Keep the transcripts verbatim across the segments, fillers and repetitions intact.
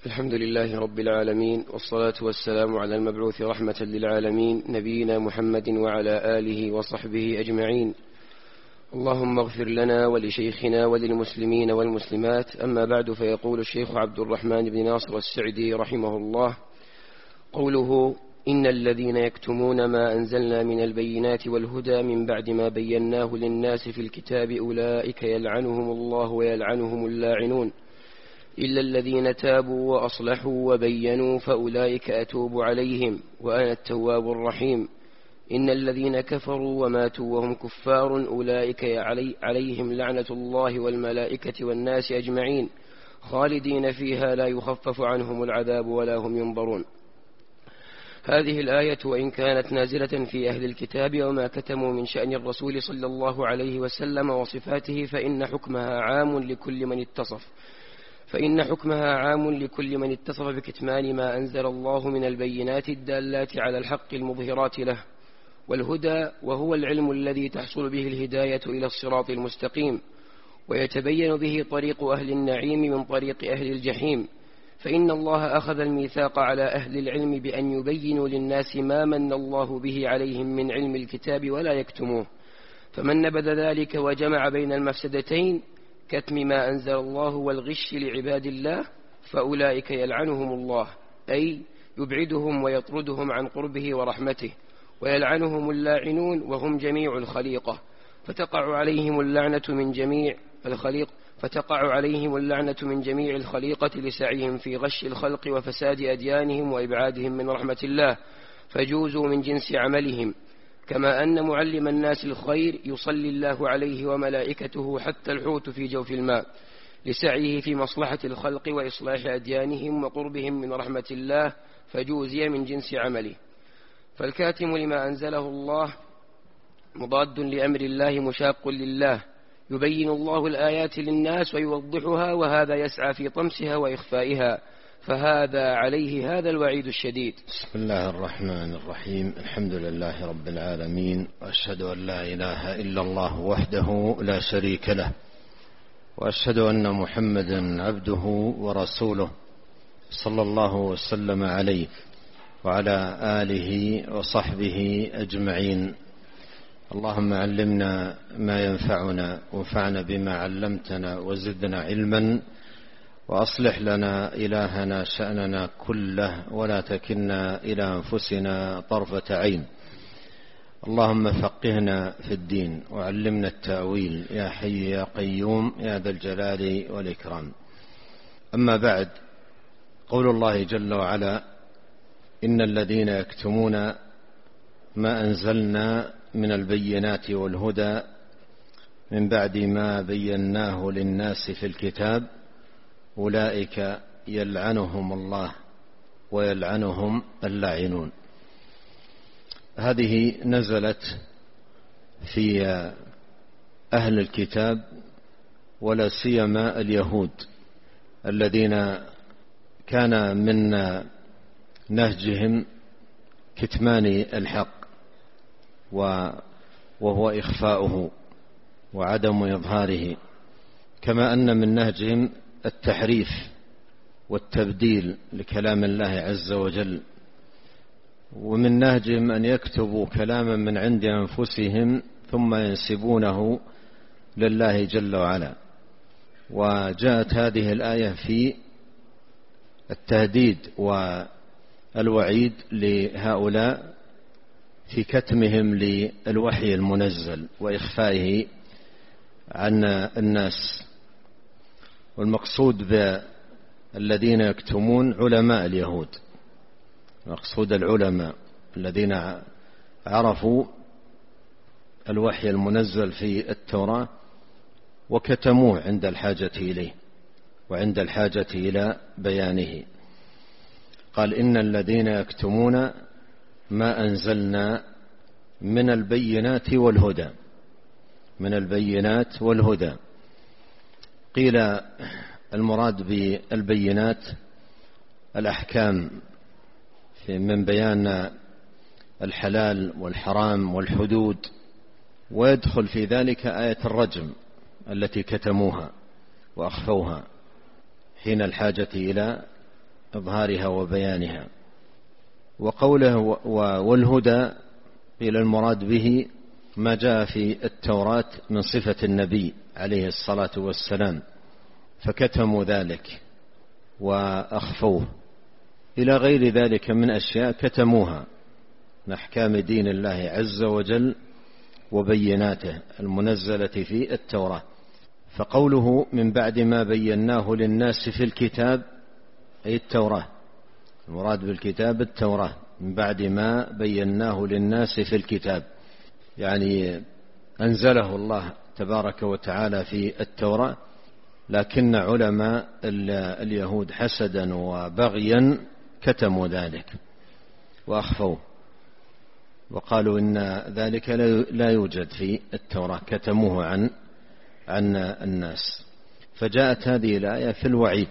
الحمد لله رب العالمين، والصلاة والسلام على المبعوث رحمة للعالمين نبينا محمد وعلى آله وصحبه أجمعين. اللهم اغفر لنا ولشيخنا وللمسلمين والمسلمات. أما بعد، فيقول الشيخ عبد الرحمن بن ناصر السعدي رحمه الله: قوله: إن الذين يكتمون ما أنزلنا من البينات والهدى من بعد ما بيناه للناس في الكتاب أولئك يلعنهم الله ويلعنهم اللاعنون إلا الذين تابوا وأصلحوا وبينوا فأولئك أتوب عليهم وأنا التواب الرحيم. إن الذين كفروا وماتوا وهم كفار أولئك علي عليهم لعنة الله والملائكة والناس أجمعين خالدين فيها لا يخفف عنهم العذاب ولا هم ينظرون. هذه الآية وإن كانت نازلة في أهل الكتاب وما كتموا من شأن الرسول صلى الله عليه وسلم وصفاته فإن حكمها عام لكل من اتصف فإن حكمها عام لكل من اتصف بكتمان ما أنزل الله من البينات الدالات على الحق المظهرات له، والهدى وهو العلم الذي تحصل به الهداية إلى الصراط المستقيم ويتبين به طريق أهل النعيم من طريق أهل الجحيم. فإن الله أخذ الميثاق على أهل العلم بأن يبينوا للناس ما من الله به عليهم من علم الكتاب ولا يكتموه، فمن نبذ ذلك وجمع بين المفسدتين كتم ما أنزل الله والغش لعباد الله فأولئك يلعنهم الله، أي يبعدهم ويطردهم عن قربه ورحمته، ويلعنهم اللاعنون وهم جميع الخليقة، فتقع عليهم اللعنة من جميع الخليقة فتقع عليهم اللعنة من جميع الخليقة لسعيهم في غش الخلق وفساد أديانهم وإبعادهم من رحمة الله، فجوزوا من جنس عملهم. كما أن معلم الناس الخير يصلي الله عليه وملائكته حتى الحوت في جوف الماء لسعيه في مصلحة الخلق وإصلاح أديانهم وقربهم من رحمة الله، فجوزي من جنس عمله. فالكاتم لما أنزله الله مضاد لأمر الله مشاق لله، يبين الله الآيات للناس ويوضحها، وهذا يسعى في طمسها وإخفائها، فهذا عليه هذا الوعيد الشديد. بسم الله الرحمن الرحيم. الحمد لله رب العالمين، وأشهد أن لا إله إلا الله وحده لا شريك له، وأشهد أن محمدا عبده ورسوله صلى الله وسلم عليه وعلى آله وصحبه أجمعين. اللهم علمنا ما ينفعنا وانفعنا بما علمتنا وزدنا علما، وأصلح لنا إلهنا شأننا كله ولا تكلنا إلى أنفسنا طرفة عين. اللهم فقهنا في الدين وعلمنا التأويل يا حي يا قيوم يا ذا الجلال والإكرام. أما بعد، قول الله جل وعلا: إن الذين يكتمون ما أنزلنا من البينات والهدى من بعد ما بيناه للناس في الكتاب أولئك يلعنهم الله ويلعنهم اللاعنون. هذه نزلت في أهل الكتاب ولا سيما اليهود الذين كان من نهجهم كتمان الحق وهو إخفاؤه وعدم إظهاره، كما أن من نهجهم التحريف والتبديل لكلام الله عز وجل، ومن نهجهم أن يكتبوا كلاما من عند أنفسهم ثم ينسبونه لله جل وعلا. وجاءت هذه الآية في التهديد والوعيد لهؤلاء في كتمهم للوحي المنزل وإخفائه عن الناس. والمقصود بالذين يكتمون علماء اليهود، مقصود العلماء الذين عرفوا الوحي المنزل في التوراة وكتموه عند الحاجة إليه وعند الحاجة إلى بيانه. قال: إن الذين يكتمون ما أنزلنا من البينات والهدى من البينات والهدى. قيل المراد بالبينات الأحكام من بيان الحلال والحرام والحدود، ويدخل في ذلك آية الرجم التي كتموها وأخفوها حين الحاجة إلى إظهارها وبيانها. وقوله والهدى قيل المراد به ما جاء في التوراة من صفة النبي عليه الصلاة والسلام، فكتموا ذلك وأخفوه، إلى غير ذلك من أشياء كتموها من أحكام دين الله عز وجل وبيناته المنزلة في التوراة. فقوله من بعد ما بيناه للناس في الكتاب أي التوراة، المراد بالكتاب التوراة، من بعد ما بيناه للناس في الكتاب، يعني أنزله الله تبارك وتعالى في التوراة، لكن علماء اليهود حسدا وبغيا كتموا ذلك وأخفوه، وقالوا إن ذلك لا يوجد في التوراة، كتموه عن عن الناس. فجاءت هذه الآية في الوعيد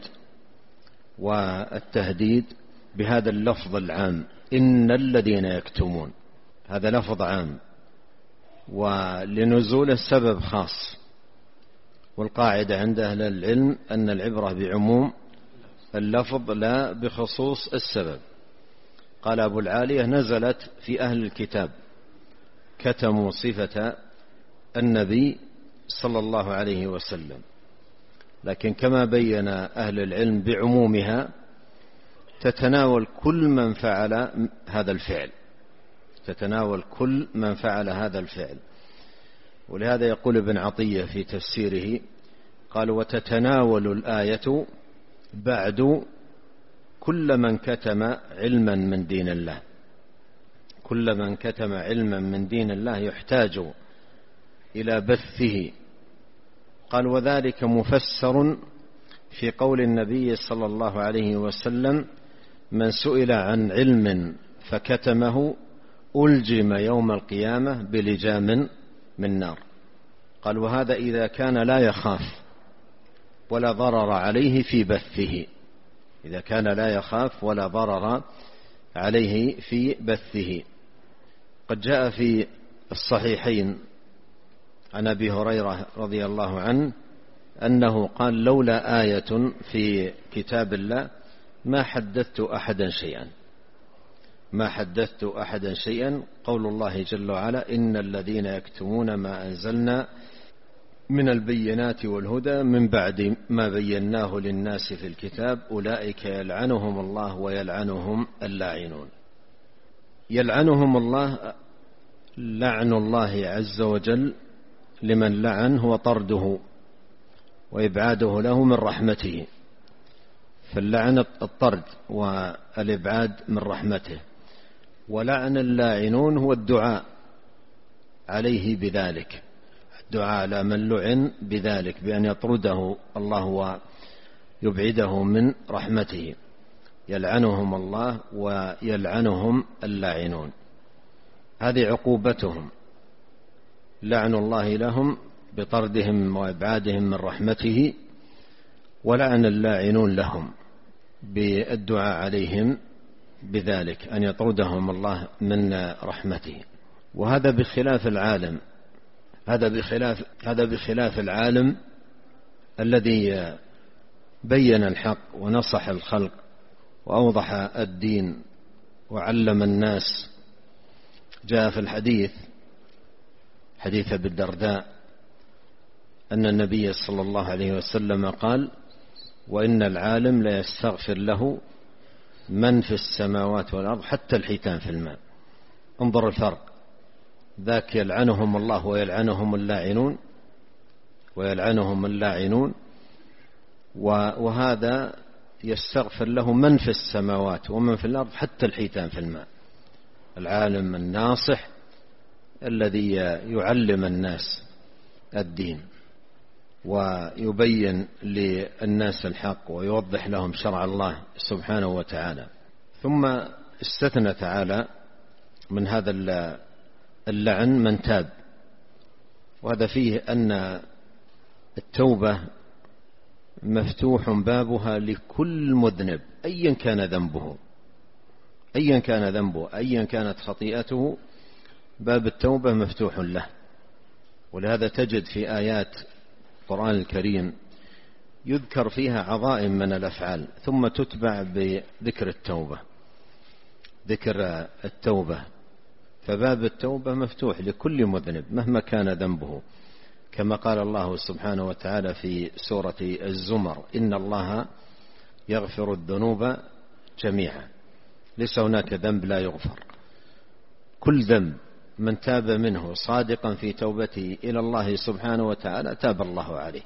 والتهديد بهذا اللفظ العام إن الذين يكتمون، هذا لفظ عام، ولنزول السبب خاص. والقاعدة عند أهل العلم أن العبرة بعموم اللفظ لا بخصوص السبب. قال أبو العالية نزلت في أهل الكتاب كتموا صفة النبي صلى الله عليه وسلم، لكن كما بين أهل العلم بعمومها تتناول كل من فعل هذا الفعل، تتناول كل من فعل هذا الفعل. ولهذا يقول ابن عطية في تفسيره قال وتتناول الآية بعد كل من كتم علما من دين الله، كل من كتم علما من دين الله يحتاج إلى بثه. قال وذلك مفسر في قول النبي صلى الله عليه وسلم من سئل عن علم فكتمه ألجم يوم القيامة بلجام من نار. قال وهذا إذا كان لا يخاف ولا ضرر عليه في بثه، إذا كان لا يخاف ولا ضرر عليه في بثه. قد جاء في الصحيحين عن أبي هريرة رضي الله عنه أنه قال لولا آية في كتاب الله ما حدثت أحدا شيئا، ما حدثت أحدا شيئا. قول الله جل وعلا إن الذين يكتمون ما أنزلنا من البينات والهدى من بعد ما بيناه للناس في الكتاب أولئك يلعنهم الله ويلعنهم اللاعنون. يلعنهم الله، لعن الله عز وجل لمن لعن هو طرده وإبعاده له من رحمته، فاللعن الطرد والإبعاد من رحمته. ولعن اللاعنون هو الدعاء عليه بذلك، الدعاء على من لعن بذلك بأن يطرده الله ويبعده من رحمته. يلعنهم الله ويلعنهم اللاعنون، هذه عقوبتهم، لعن الله لهم بطردهم وإبعادهم من رحمته، ولعن اللاعنون لهم بالدعاء عليهم بذلك أن يطردهم الله من رحمته. وهذا بخلاف العالم، هذا بخلاف هذا بخلاف العالم الذي بين الحق ونصح الخلق وأوضح الدين وعلم الناس. جاء في الحديث حديث أبي الدرداء أن النبي صلى الله عليه وسلم قال وإن العالم لا يستغفر له من في السماوات والأرض حتى الحيتان في الماء. انظر الفرق، ذاك يلعنهم الله ويلعنهم اللاعنون ويلعنهم اللاعنون، وهذا يستغفر له من في السماوات ومن في الأرض حتى الحيتان في الماء. العالم الناصح الذي يعلم الناس الدين ويبين للناس الحق ويوضح لهم شرع الله سبحانه وتعالى. ثم استثنى تعالى من هذا اللعن من تاب، وهذا فيه أن التوبة مفتوح بابها لكل مذنب أيا كان ذنبه، أيا كان ذنبه أيا كانت خطيئته، باب التوبة مفتوح له. ولهذا تجد في آيات القرآن الكريم يذكر فيها عظائم من الأفعال ثم تتبع بذكر التوبة، ذكر التوبة، فباب التوبة مفتوح لكل مذنب مهما كان ذنبه، كما قال الله سبحانه وتعالى في سورة الزمر: إن الله يغفر الذنوب جميعا، ليس هناك ذنب لا يغفر، كل ذنب من تاب منه صادقا في توبته إلى الله سبحانه وتعالى تاب الله عليه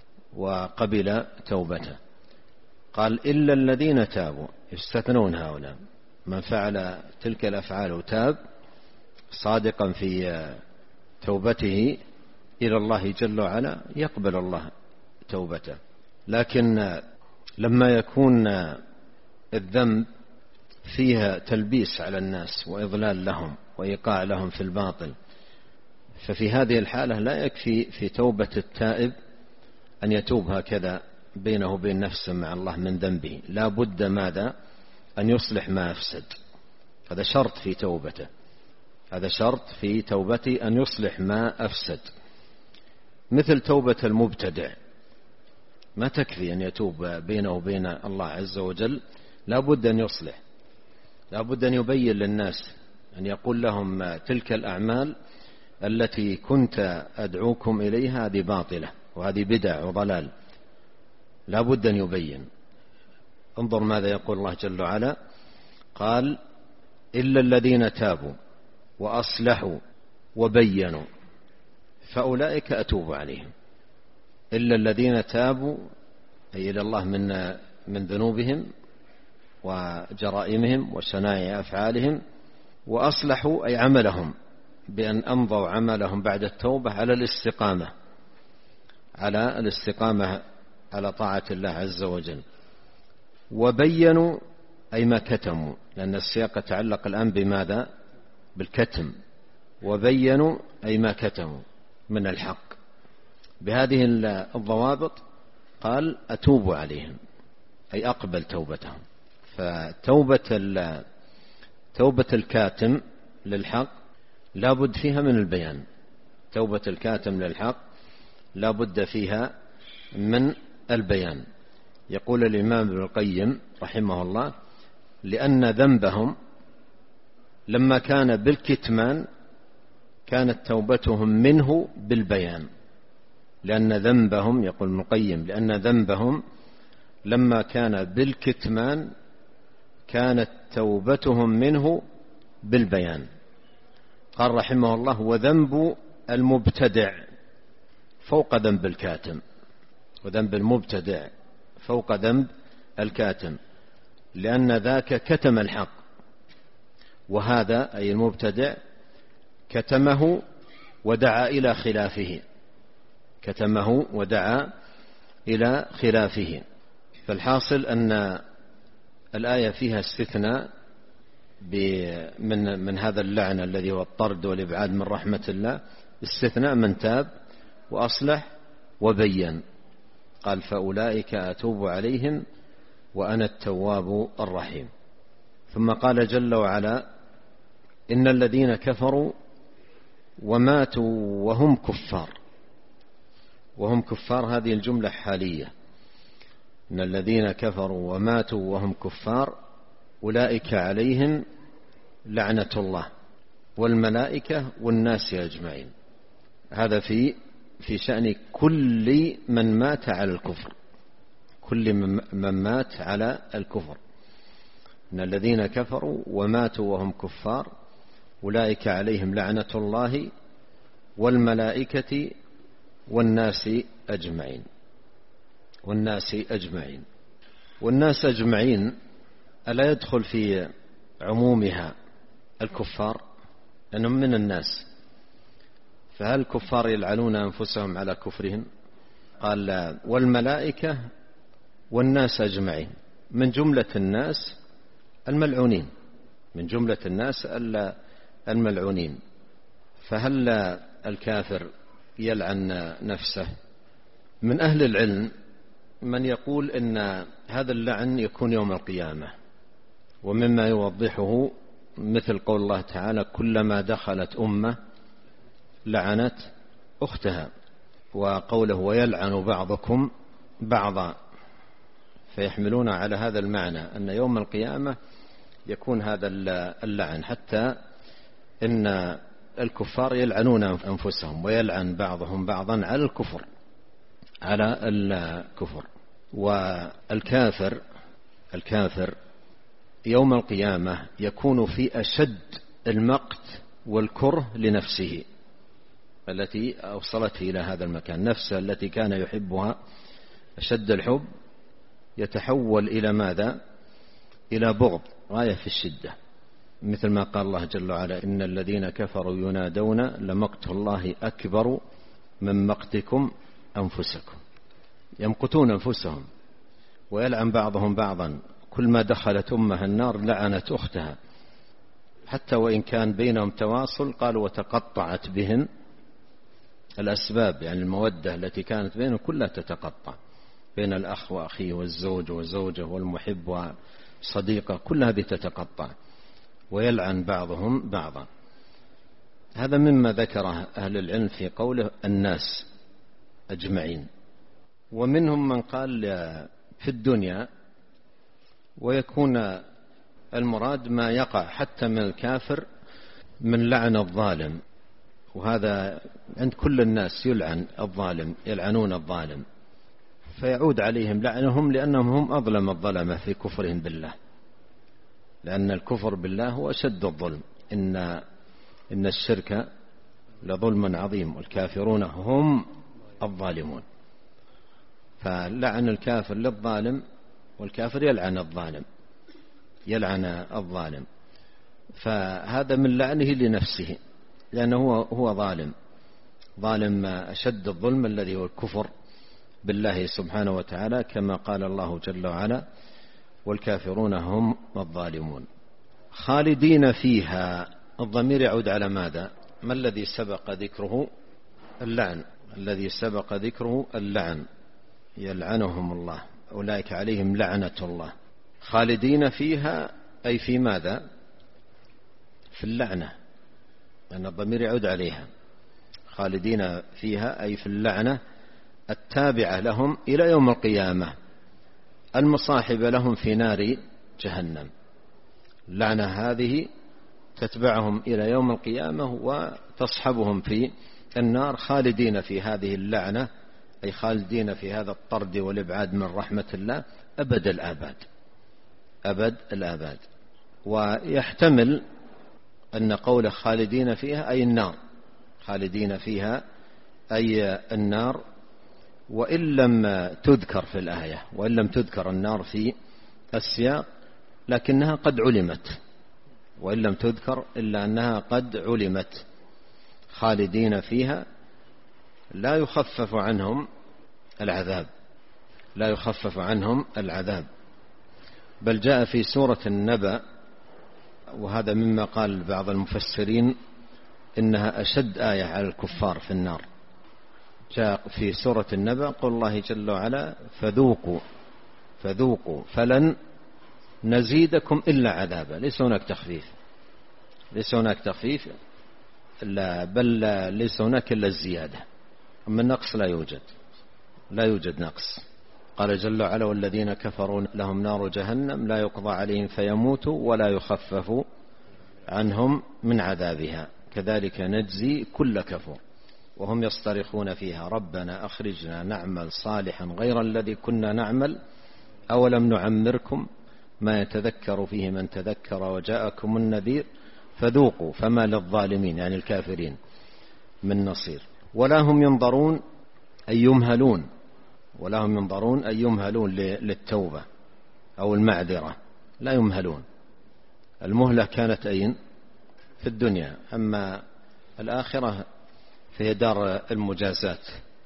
وقبل توبته. قال: إلا الذين تابوا، يستثنون هؤلاء، من فعل تلك الأفعال وتاب صادقا في توبته إلى الله جل وعلا يقبل الله توبته. لكن لما يكون الذنب فيها تلبيس على الناس وإضلال لهم وإيقاع لهم في الباطل، ففي هذه الحالة لا يكفي في توبة التائب أن يتوب هكذا بينه وبين نفسه مع الله من ذنبه، لا بد ماذا؟ أن يصلح ما أفسد. هذا شرط في توبته، هذا شرط في توبته أن يصلح ما أفسد. مثل توبة المبتدع، ما تكفي أن يتوب بينه وبين الله عز وجل، لا بد أن يصلح، لا بد أن يبين للناس، أن يقول لهم تلك الأعمال التي كنت أدعوكم إليها هذه باطلة وهذه بدع وضلال، لا بد أن يبين. انظر ماذا يقول الله جل وعلا: قال: إلا الذين تابوا وأصلحوا وبينوا فأولئك أتوب عليهم. إلا الذين تابوا أي إلى الله من من ذنوبهم وجرائمهم وشنائع أفعالهم، وأصلحوا أي عملهم بأن أمضوا عملهم بعد التوبة على الاستقامة، على الاستقامة على طاعة الله عز وجل. وبينوا أي ما كتموا، لأن السياق يتعلق الآن بماذا؟ بالكتم. وبينوا أي ما كتموا من الحق. بهذه الضوابط قال: أتوب عليهم أي أقبل توبتهم. فتوبة توبة الكاتم للحق لا بد فيها من البيان، توبة الكاتم للحق لا بد فيها من البيان. يقول الإمام ابن القيم رحمه الله: لأن ذنبهم لما كان بالكتمان كانت توبتهم منه بالبيان. لأن ذنبهم، يقول ابن القيم، لأن ذنبهم لما كان بالكتمان كانت توبتهم منه بالبيان. قال رحمه الله: وذنب المبتدع فوق ذنب الكاتم، وذنب المبتدع فوق ذنب الكاتم، لأن ذاك كتم الحق، وهذا أي المبتدع كتمه ودعا إلى خلافه، كتمه ودعا إلى خلافه. فالحاصل أن الآية فيها استثناء من من هذا اللعن الذي هو الطرد والإبعاد من رحمة الله، استثناء من تاب وأصلح وبين. قال: فأولئك أتوب عليهم وأنا التواب الرحيم. ثم قال جل وعلا: إن الذين كفروا وماتوا وهم كفار. وهم كفار هذه الجملة حالية. إن الذين كفروا وماتوا وهم كفار أولئك عليهم لعنة الله والملائكة والناس أجمعين. هذا في في شأن كل من مات على الكفر، كل من مات على الكفر. إن الذين كفروا وماتوا وهم كفار أولئك عليهم لعنة الله والملائكة والناس أجمعين. والناس أجمعين والناس أجمعين ألا يدخل في عمومها الكفار؟ لأنهم من الناس، فهل الكفار يلعنون أنفسهم على كفرهم؟ قال: والملائكة والناس أجمعين، من جملة الناس الملعونين، من جملة الناس الملعونين. فهل الكافر يلعن نفسه؟ من أهل العلم من يقول إن هذا اللعن يكون يوم القيامة، ومما يوضحه مثل قول الله تعالى: كلما دخلت أمة لعنت أختها، وقوله: ويلعن بعضكم بعضا فيحملون على هذا المعنى أن يوم القيامة يكون هذا اللعن، حتى إن الكفار يلعنون أنفسهم ويلعن بعضهم بعضا على الكفر على الكفر. والكافر الكافر يوم القيامة يكون في أشد المقت والكره لنفسه التي أوصلته إلى هذا المكان، نفسه التي كان يحبها أشد الحب يتحول إلى ماذا؟ إلى بغض غاية في الشدة، مثل ما قال الله جل وعلا: إن الذين كفروا ينادون لمقت الله أكبر من مقتكم أنفسكم. يمقتون أنفسهم ويلعن بعضهم بعضا، كل ما دخلت أمها النار لعنت أختها، حتى وإن كان بينهم تواصل. قالوا: وتقطعت بهن الأسباب، يعني المودة التي كانت بينهم كلها تتقطع، بين الأخ وأخيه والزوج وزوجه والمحب وصديقه، كل هذه تتقطع، ويلعن بعضهم بعضا. هذا مما ذكره أهل العلم في قوله الناس أجمعين. ومنهم من قال في الدنيا، ويكون المراد ما يقع حتى من الكافر من لعن الظالم، وهذا عند كل الناس يلعن الظالم، يلعنون الظالم، فيعود عليهم لعنهم لأنهم هم أظلم الظلمة في كفرهم بالله، لأن الكفر بالله هو أشد الظلم. إن إن الشرك لظلم عظيم والكافرون هم الظالمون. فلعن الكافر للظالم، والكافر يلعن الظالم يلعن الظالم فهذا من لعنه لنفسه، لأنه هو هو ظالم ظالم أشد الظلم الذي هو الكفر بالله سبحانه وتعالى، كما قال الله جل وعلا: والكافرون هم الظالمون. خالدين فيها، الضمير يعود على ماذا؟ ما الذي سبق ذكره؟ اللعن. الذي سبق ذكره اللعن، يلعنهم الله، أولئك عليهم لعنة الله. خالدين فيها أي في ماذا؟ في اللعنة، لأن الضمير يعود عليها. خالدين فيها أي في اللعنة التابعة لهم إلى يوم القيامة، المصاحبة لهم في نار جهنم. اللعنة هذه تتبعهم إلى يوم القيامة وتصحبهم في النار، خالدين في هذه اللعنة أي خالدين في هذا الطرد والإبعاد من رحمة الله أبد الآباد أبد الآباد. ويحتمل أن قول خالدين فيها أي النار، خالدين فيها أي النار، وإن لم تذكر في الآية، وإن لم تذكر النار في السياق، لكنها قد علمت، وإن لم تذكر إلا أنها قد علمت. خالدين فيها لا يخفف عنهم العذاب لا يخفف عنهم العذاب بل جاء في سورة النبأ، وهذا مما قال بعض المفسرين إنها أشد آية على الكفار في النار. جاء في سورة النبأ قول الله جل وعلا: فذوقوا فذوقوا فلن نزيدكم إلا عذابا. ليس هناك تخفيف ليس هناك تخفيف لا، بل ليس هناك إلا الزيادة، أما النقص لا يوجد لا يوجد نقص. قال جل وعلا: والذين كفروا لهم نار جهنم لا يقضى عليهم فيموتوا ولا يخفف عنهم من عذابها كذلك نجزي كل كفور وهم يصطرخون فيها ربنا أخرجنا نعمل صالحا غير الذي كنا نعمل أولم نعمركم ما يتذكر فيه من تذكر وجاءكم النذير فذوقوا فما للظالمين يعني الكافرين من نصير ولا هم ينظرون أي يمهلون ولا هم ينظرون أي يمهلون للتوبة أو المعذرة، لا يمهلون. المهلة كانت أين؟ في الدنيا، أما الآخرة فهي دار المجازات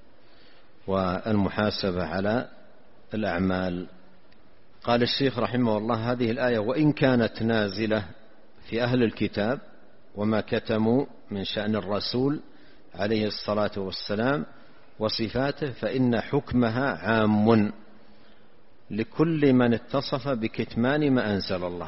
والمحاسبة على الأعمال. قال الشيخ رحمه الله: هذه الآية وإن كانت نازلة في أهل الكتاب وما كتموا من شأن الرسول عليه الصلاة والسلام وصفاته، فإن حكمها عام لكل من اتصف بكتمان ما أنزل الله.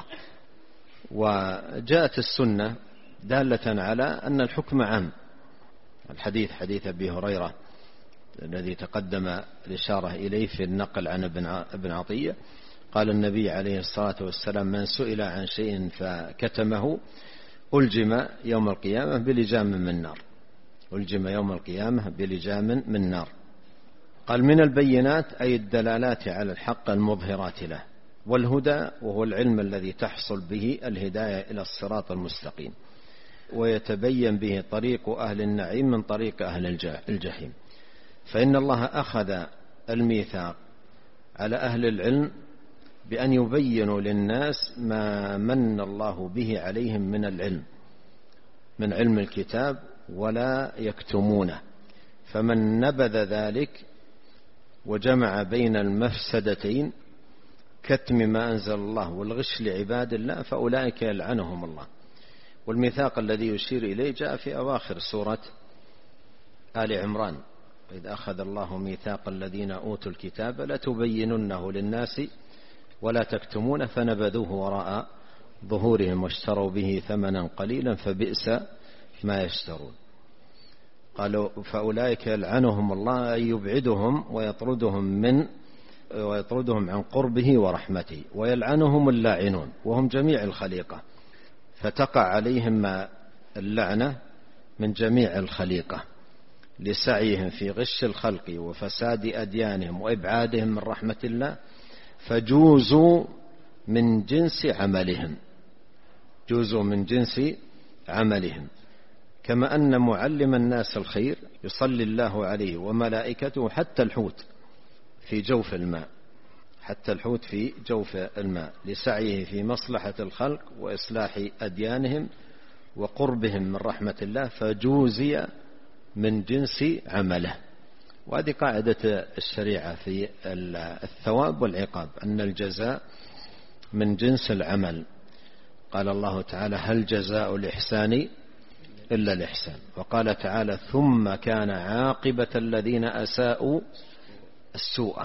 وجاءت السنة دالة على أن الحكم عام. الحديث حديث أبي هريرة الذي تقدم الإشارة إليه في النقل عن ابن عطية. قال النبي عليه الصلاة والسلام: من سئل عن شيء فكتمه ألجم يوم القيامة بلجام من نار، ألجم يوم القيامة بلجام من نار. قال: من البينات أي الدلالات على الحق المظهرات له، والهدى وهو العلم الذي تحصل به الهداية إلى الصراط المستقيم، ويتبين به طريق أهل النعيم من طريق أهل الجحيم. فإن الله أخذ الميثاق على أهل العلم بأن يبينوا للناس ما من الله به عليهم من العلم، من علم الكتاب، ولا يكتمونه. فمن نبذ ذلك وجمع بين المفسدتين، كتم ما أنزل الله والغش لعباد الله، فأولئك يلعنهم الله. والميثاق الذي يشير إليه جاء في أواخر سورة آل عمران: وإذ أخذ الله ميثاق الذين أوتوا الكتاب لتبيننه للناس ولا تكتمونه فنبذوه وراء ظهورهم واشتروا به ثمنا قليلا فبئس ما يشترون. قالوا: فأولئك يلعنهم الله، أي يبعدهم ويطردهم من ويطردهم عن قربه ورحمته، ويلعنهم اللاعنون وهم جميع الخليقة، فتقع عليهم اللعنة من جميع الخليقة لسعيهم في غش الخلق وفساد أديانهم وإبعادهم من رحمة الله، فجوزوا من جنس عملهم، جوزوا من جنس عملهم. كما أن معلم الناس الخير يصلي الله عليه وملائكته حتى الحوت في جوف الماء، حتى الحوت في جوف الماء، لسعيه في مصلحة الخلق وإصلاح أديانهم وقربهم من رحمة الله، فجوزي من جنس عمله. وهذه قاعدة الشريعة في الثواب والعقاب، أن الجزاء من جنس العمل. قال الله تعالى: هل جزاء الإحسان إلا الإحسان. وقال تعالى: ثم كان عاقبة الذين أساءوا السوء.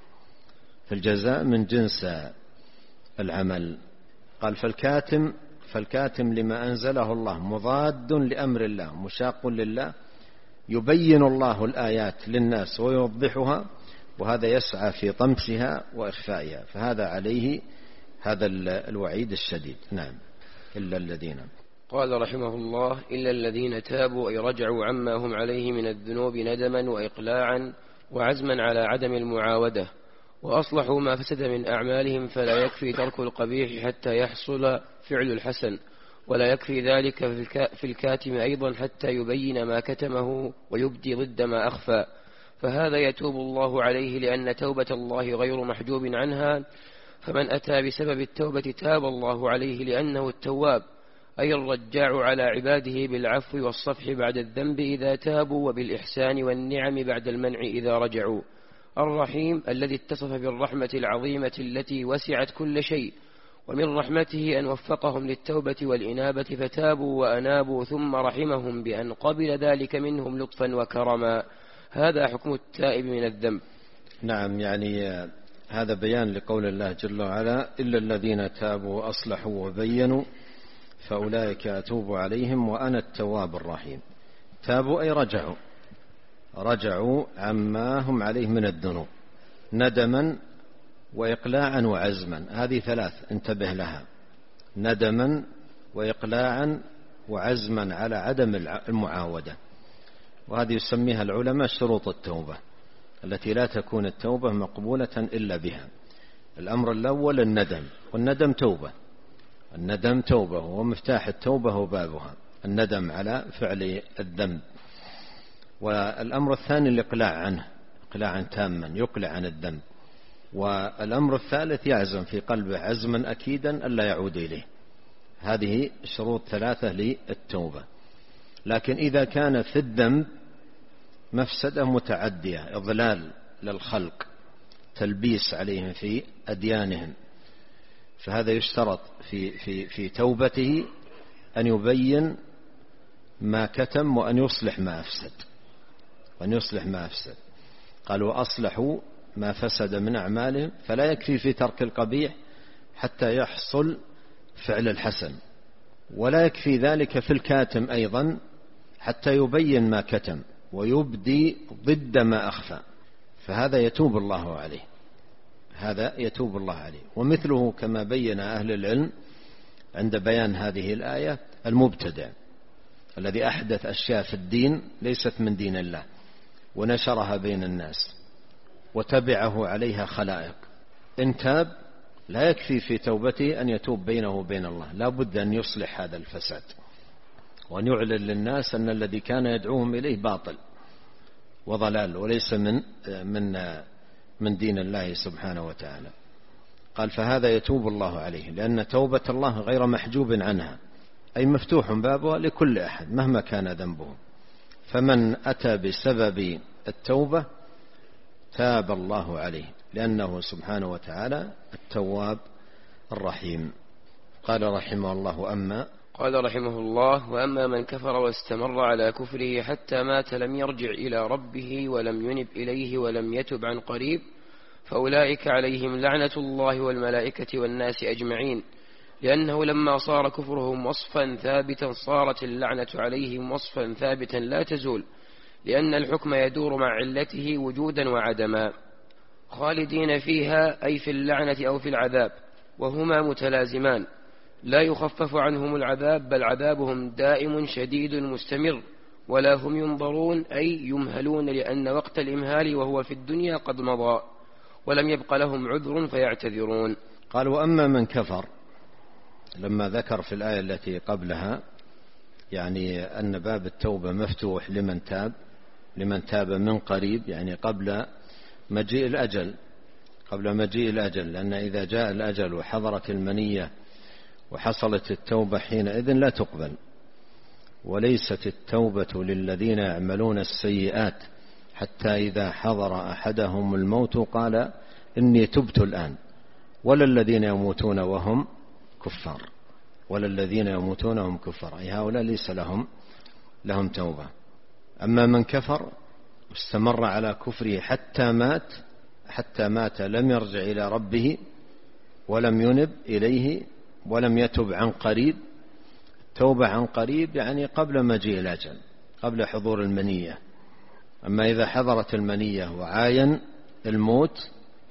فالجزاء من جنس العمل. قال: فالكاتم فالكاتم لما أنزله الله مضاد لأمر الله مشاق لله، يبين الله الآيات للناس ويوضحها، وهذا يسعى في طمسها وإخفائها، فهذا عليه هذا الوعيد الشديد. نعم. إلا الذين قال رحمه الله: إلا الذين تابوا أي رجعوا عما هم عليه من الذنوب ندما وإقلاعا وعزما على عدم المعاودة، وأصلحوا ما فسد من أعمالهم، فلا يكفي ترك القبيح حتى يحصل فعل الحسن، ولا يكفي ذلك في الكاتم أيضا حتى يبين ما كتمه ويبدي ضد ما أخفى، فهذا يتوب الله عليه لأن توبة الله غير محجوب عنها. فمن أتى بسبب التوبة تاب الله عليه لأنه التواب، أي الرجاع على عباده بالعفو والصفح بعد الذنب إذا تابوا، وبالإحسان والنعم بعد المنع إذا رجعوا. الرحيم الذي اتصف بالرحمة العظيمة التي وسعت كل شيء، ومن رحمته أن وفقهم للتوبة والإنابة فتابوا وأنابوا، ثم رحمهم بأن قبل ذلك منهم لطفا وكرما. هذا حكم التائب من الذنب. نعم، يعني هذا بيان لقول الله جل وعلا: إلا الذين تابوا وأصلحوا وبينوا فأولئك أتوب عليهم وأنا التواب الرحيم. تابوا أي رجعوا، رجعوا عما هم عليه من الذنوب ندما وإقلاعا وعزما. هذه ثلاث انتبه لها: ندما وإقلاعا وعزما على عدم المعاودة. وهذه يسميها العلماء شروط التوبة، التي لا تكون التوبة مقبولة إلا بها. الأمر الأول الندم، والندم توبة، الندم توبة ومفتاح التوبة وبابها، الندم على فعل الذنب. والأمر الثاني الإقلاع عنه، إقلاعا تاما يقلع عن الذنب. والأمر الثالث يعزم في قلبه عزما أكيدا ألا يعود إليه. هذه شروط ثلاثة للتوبة. لكن إذا كان في الذنب مفسدة متعدية، إضلال للخلق، تلبيس عليهم في أديانهم، فهذا يشترط في, في, في توبته أن يبين ما كتم وأن يصلح ما أفسد، وأن يصلح ما أفسد. قال: وأصلحوا ما فسد من أعمالهم، فلا يكفي في ترك القبيح حتى يحصل فعل الحسن، ولا يكفي ذلك في الكاتم أيضا حتى يبين ما كتم ويبدي ضد ما أخفى، فهذا يتوب الله عليه، هذا يتوب الله عليه. ومثله كما بين أهل العلم عند بيان هذه الآية المبتدع الذي أحدث أشياء في الدين ليست من دين الله ونشرها بين الناس وتبعه عليها خلائق، إن تاب لا يكفي في توبته أن يتوب بينه وبين الله، لا بد أن يصلح هذا الفساد وأن يعلن للناس أن الذي كان يدعوهم إليه باطل وضلال وليس من من من دين الله سبحانه وتعالى. قال فهذا يتوب الله عليه، لأن توبة الله غير محجوب عنها، أي مفتوح بابها لكل أحد مهما كان ذنبه، فمن أتى بسبب التوبة تاب الله عليه، لأنه سبحانه وتعالى التواب الرحيم. قال رحمه الله أما قال رحمه الله وأما من كفر واستمر على كفره حتى مات لم يرجع إلى ربه ولم ينب إليه ولم يتب عن قريب، فأولئك عليهم لعنة الله والملائكة والناس أجمعين، لأنه لما صار كفرهم وصفا ثابتا صارت اللعنة عليهم وصفا ثابتا لا تزول، لأن الحكم يدور مع علته وجودا وعدما، خالدين فيها أي في اللعنة أو في العذاب، وهما متلازمان لا يخفف عنهم العذاب، بل عذابهم دائم شديد مستمر، ولا هم ينظرون أي يمهلون، لأن وقت الإمهال وهو في الدنيا قد مضى ولم يبق لهم عذر فيعتذرون. قال وأما من كفر، لما ذكر في الآية التي قبلها يعني أن باب التوبة مفتوح لمن تاب لمن تاب من قريب، يعني قبل مجيء الأجل قبل مجيء الأجل لأن إذا جاء الأجل وحضرت المنية وحصلت التوبة حينئذ لا تقبل. وليست التوبة للذين يعملون السيئات حتى إذا حضر أحدهم الموت قال إني تبت الآن، ولا الذين يموتون وهم كفار ولا الذين يموتون وهم كفار، أي هؤلاء ليس لهم لهم توبة. أما من كفر واستمر على كفره حتى مات حتى مات لم يرجع إلى ربه ولم ينب إليه ولم يتب عن قريب. توبة عن قريب يعني قبل مجيء الأجل، قبل حضور المنية. أما إذا حضرت المنية وعاين الموت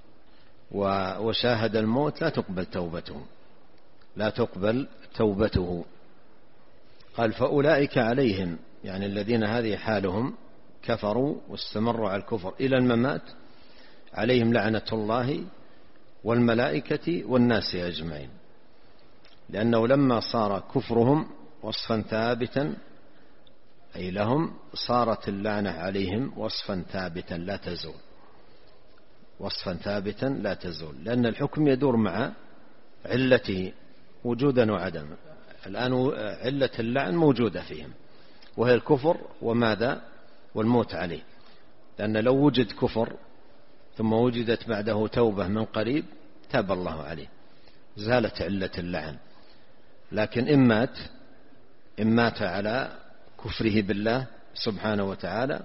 وشاهد الموت لا تقبل توبته لا تقبل توبته. قال فأولئك عليهم، يعني الذين هذه حالهم كفروا واستمروا على الكفر إلى الممات، عليهم لعنة الله والملائكة والناس أجمعين، لأنه لما صار كفرهم وصفا ثابتا أي لهم صارت اللعنة عليهم وصفا ثابتا لا تزول وصفا ثابتا لا تزول لأن الحكم يدور مع علته وجودا وعدما. الآن علة اللعن موجودة فيهم وهي الكفر وماذا والموت عليه، لأن لو وجد كفر ثم وجدت بعده توبة من قريب تاب الله عليه زالت علة اللعن. لكن إن مات إن مات على كفره بالله سبحانه وتعالى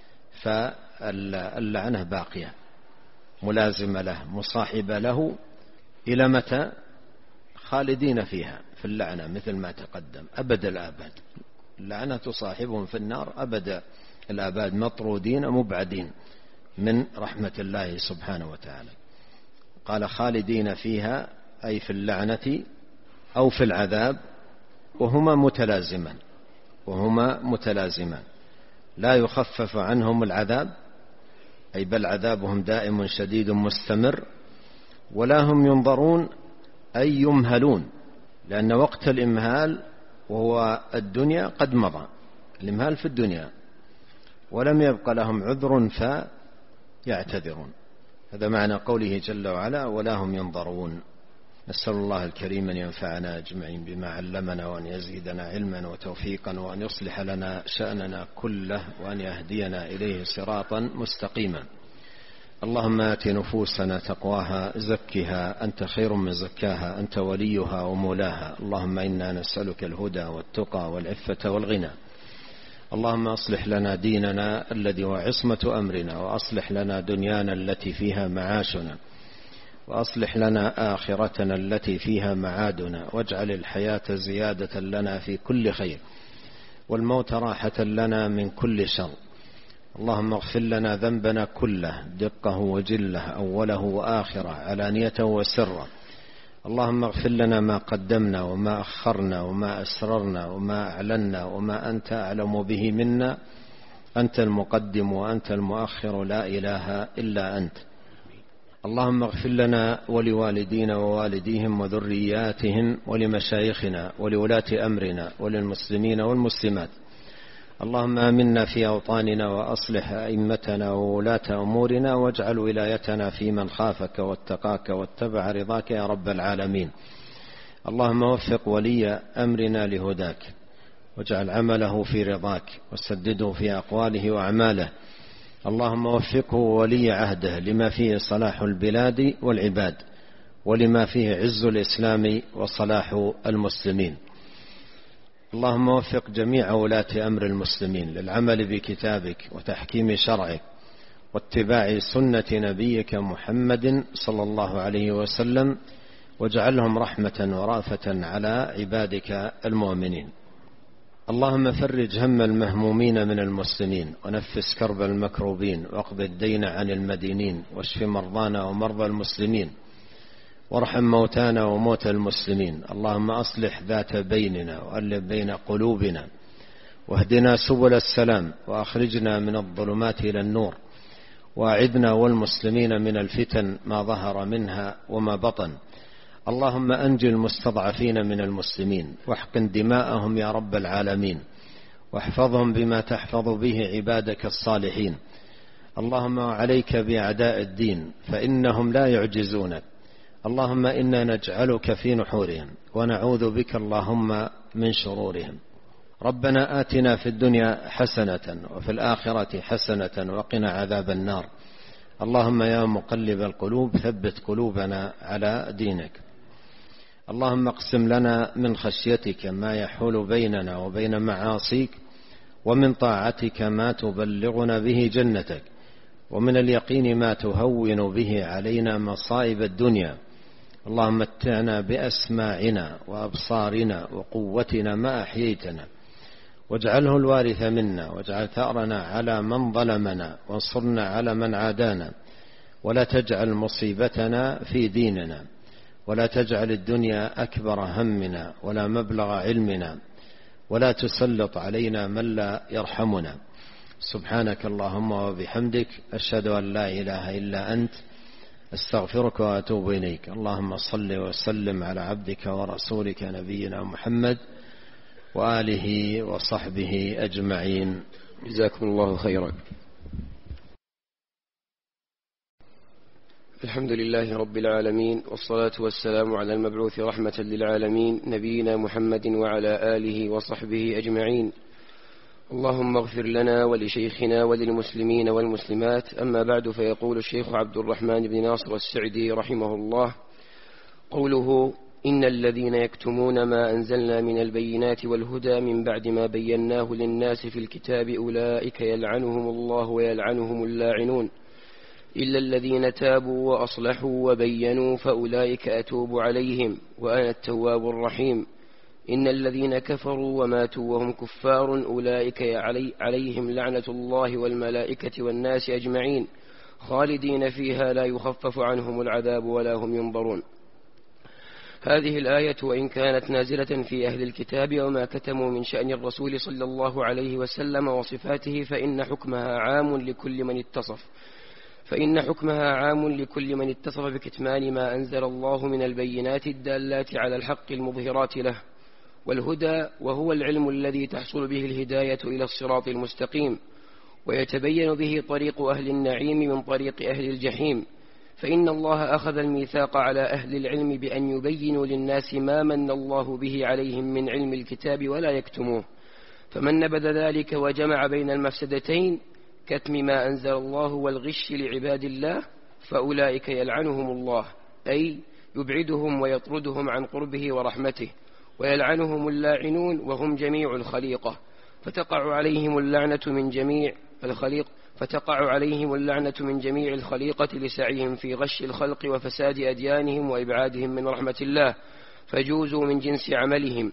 فاللعنة باقية ملازمة له مصاحبة له إلى متى؟ خالدين فيها في اللعنة مثل ما تقدم أبد الآباد، اللعنة تصاحبهم في النار أبد الآباد مطرودين مبعدين من رحمة الله سبحانه وتعالى. قال خالدين فيها أي في اللعنة أو في العذاب، وهما متلازمان وهما متلازمان لا يخفف عنهم العذاب أي بل عذابهم دائم شديد مستمر، ولا هم ينظرون أي يمهلون، لأن وقت الإمهال وهو الدنيا قد مضى، الإمهال في الدنيا، ولم يبق لهم عذر فيعتذرون. هذا معنى قوله جل وعلا ولا هم ينظرون. نسأل الله الكريم أن ينفعنا أجمعين بما علمنا وأن يزيدنا علما وتوفيقا وأن يصلح لنا شأننا كله وأن يهدينا إليه صراطا مستقيما. اللهم آت نفوسنا تقواها زكها أنت خير من زكاها أنت وليها ومولاها. اللهم إنا نسألك الهدى والتقى والعفة والغنى. اللهم أصلح لنا ديننا الذي هو عصمة أمرنا، وأصلح لنا دنيانا التي فيها معاشنا، وأصلح لنا آخرتنا التي فيها معادنا، واجعل الحياة زيادة لنا في كل خير والموت راحة لنا من كل شر، اللهم اغفر لنا ذنبنا كله دقه وجله أوله وآخره علانيته وسره. اللهم اغفر لنا ما قدمنا وما أخرنا وما أسررنا وما أعلنا وما أنت أعلم به منا. أنت المقدم وأنت المؤخر لا إله إلا أنت. اللهم اغفر لنا ولوالدينا ووالديهم وذرياتهم ولمشايخنا ولولاة أمرنا وللمسلمين والمسلمات. اللهم آمنا في أوطاننا وأصلح أئمتنا وولاة أمورنا واجعل ولايتنا في من خافك واتقاك واتبع رضاك يا رب العالمين. اللهم وفق ولي أمرنا لهداك واجعل عمله في رضاك وسدده في أقواله وأعماله. اللهم وفقه ولي عهده لما فيه صلاح البلاد والعباد ولما فيه عز الإسلام وصلاح المسلمين. اللهم وفق جميع ولاة أمر المسلمين للعمل بكتابك وتحكيم شرعك واتباع سنة نبيك محمد صلى الله عليه وسلم واجعلهم رحمة ورأفة على عبادك المؤمنين. اللهم فرج هم المهمومين من المسلمين ونفس كرب المكروبين واقض الدين عن المدينين واشف مرضانا ومرضى المسلمين وارحم موتانا وموتى المسلمين. اللهم أصلح ذات بيننا وألف بين قلوبنا واهدنا سبل السلام وأخرجنا من الظلمات إلى النور وأعذنا والمسلمين من الفتن ما ظهر منها وما بطن. اللهم أنجِ المستضعفين من المسلمين واحقن دماءهم يا رب العالمين واحفظهم بما تحفظ به عبادك الصالحين. اللهم عليك بأعداء الدين فإنهم لا يعجزونك. اللهم إنا نجعلك في نحورهم ونعوذ بك اللهم من شرورهم. ربنا آتنا في الدنيا حسنة وفي الآخرة حسنة وقنا عذاب النار. اللهم يا مقلب القلوب ثبت قلوبنا على دينك. اللهم اقسم لنا من خشيتك ما يحول بيننا وبين معاصيك ومن طاعتك ما تبلغنا به جنتك ومن اليقين ما تهون به علينا مصائب الدنيا. اللهم متعنا بأسماعنا وأبصارنا وقوتنا ما أحييتنا واجعله الوارث منا واجعل ثأرنا على من ظلمنا وانصرنا على من عادانا ولا تجعل مصيبتنا في ديننا ولا تجعل الدنيا أكبر همنا ولا مبلغ علمنا ولا تسلط علينا من لا يرحمنا. سبحانك اللهم وبحمدك أشهد أن لا إله إلا أنت استغفرك وأتوب إليك. اللهم صل وسلم على عبدك ورسولك نبينا محمد وآله وصحبه أجمعين. جزاكم الله خيرا. الحمد لله رب العالمين والصلاة والسلام على المبعوث رحمة للعالمين نبينا محمد وعلى آله وصحبه أجمعين. اللهم اغفر لنا ولشيخنا وللمسلمين والمسلمات. أما بعد، فيقول الشيخ عبد الرحمن بن ناصر السعدي رحمه الله: قوله إن الذين يكتمون ما أنزلنا من البينات والهدى من بعد ما بيناه للناس في الكتاب أولئك يلعنهم الله ويلعنهم اللاعنون إلا الذين تابوا وأصلحوا وبينوا فأولئك أتوب عليهم وأنا التواب الرحيم. إن الذين كفروا وماتوا وهم كفار أولئك علي عليهم لعنة الله والملائكة والناس أجمعين خالدين فيها لا يخفف عنهم العذاب ولا هم ينظرون. هذه الآية وإن كانت نازلة في أهل الكتاب وما كتموا من شأن الرسول صلى الله عليه وسلم وصفاته فإن حكمها عام لكل من اتصف فإن حكمها عام لكل من اتصف بكتمان ما أنزل الله من البينات الدالات على الحق المظهرات له، والهدى وهو العلم الذي تحصل به الهداية إلى الصراط المستقيم ويتبين به طريق أهل النعيم من طريق أهل الجحيم. فإن الله أخذ الميثاق على أهل العلم بأن يبينوا للناس ما من الله به عليهم من علم الكتاب ولا يكتموه، فمن نبذ ذلك وجمع بين المفسدتين كتم ما أنزل الله والغش لعباد الله فأولئك يلعنهم الله، أي يبعدهم ويطردهم عن قربه ورحمته، ويلعنهم اللاعنون وهم جميع الخليقة فتقع عليهم اللعنة من جميع الخليق فتقع عليهم اللعنة من جميع الخليقة لسعيهم في غش الخلق وفساد أديانهم وإبعادهم من رحمة الله، فجوزوا من جنس عملهم.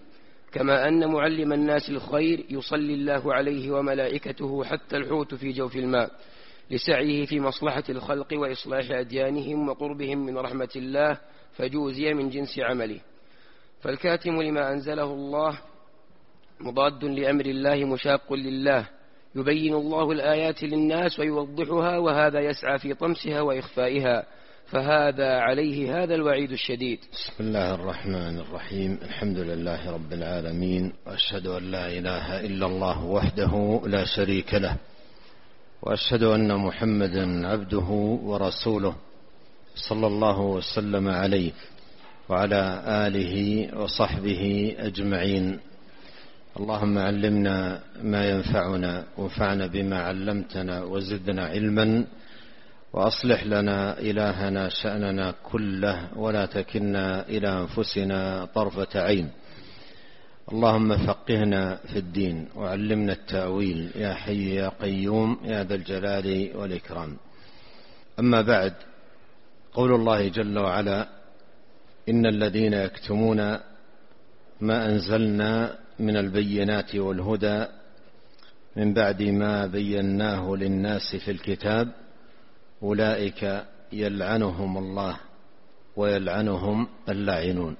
كما أن معلم الناس الخير يصلي الله عليه وملائكته حتى الحوت في جوف الماء لسعيه في مصلحة الخلق وإصلاح أديانهم وقربهم من رحمة الله، فجوزي من جنس عمله. فالكاتم لما أنزله الله مضاد لأمر الله مشاق لله، يبين الله الآيات للناس ويوضحها، وهذا يسعى في طمسها وإخفائها، فهذا عليه هذا الوعيد الشديد. بسم الله الرحمن الرحيم. الحمد لله رب العالمين، وأشهد أن لا إله إلا الله وحده لا شريك له، وأشهد أن محمدا عبده ورسوله صلى الله وسلم عليه وعلى آله وصحبه أجمعين. اللهم علمنا ما ينفعنا وانفعنا بما علمتنا وزدنا علما، وأصلح لنا إلهنا شأننا كله ولا تكلنا إلى أنفسنا طرفة عين. اللهم فقهنا في الدين وعلمنا التأويل يا حي يا قيوم يا ذا الجلال والإكرام. أما بعد، قول الله جل وعلا: إن الذين يكتمون ما أنزلنا من البينات والهدى من بعد ما بيناه للناس في الكتاب أولئك يلعنهم الله ويلعنهم اللاعنون.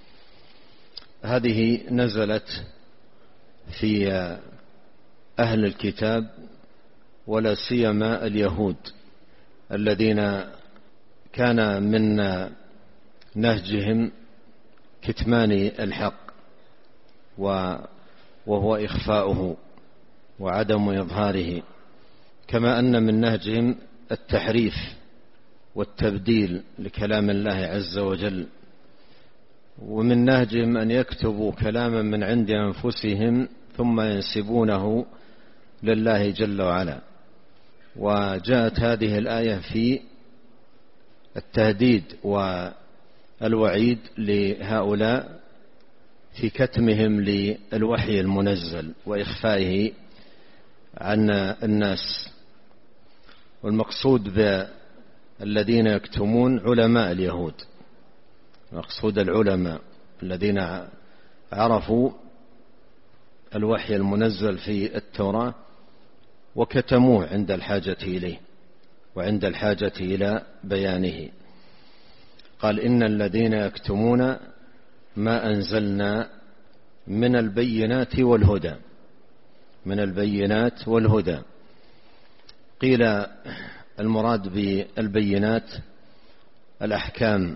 هذه نزلت في أهل الكتاب، ولا سيما اليهود الذين كان من نهجهم كتمان الحق وهو إخفاؤه وعدم إظهاره، كما أن من نهجهم التحريف والتبديل لكلام الله عز وجل، ومن نهجهم أن يكتبوا كلاما من عند أنفسهم ثم ينسبونه لله جل وعلا. وجاءت هذه الآية في التهديد والوعيد لهؤلاء في كتمهم للوحي المنزل وإخفائه عن الناس. والمقصود بالذين يكتمون علماء اليهود، مقصود العلماء الذين عرفوا الوحي المنزل في التوراة وكتموه عند الحاجة إليه وعند الحاجة إلى بيانه. قال: إن الذين يكتمون ما أنزلنا من البينات والهدى. من البينات والهدى، قيل المراد بالبينات الأحكام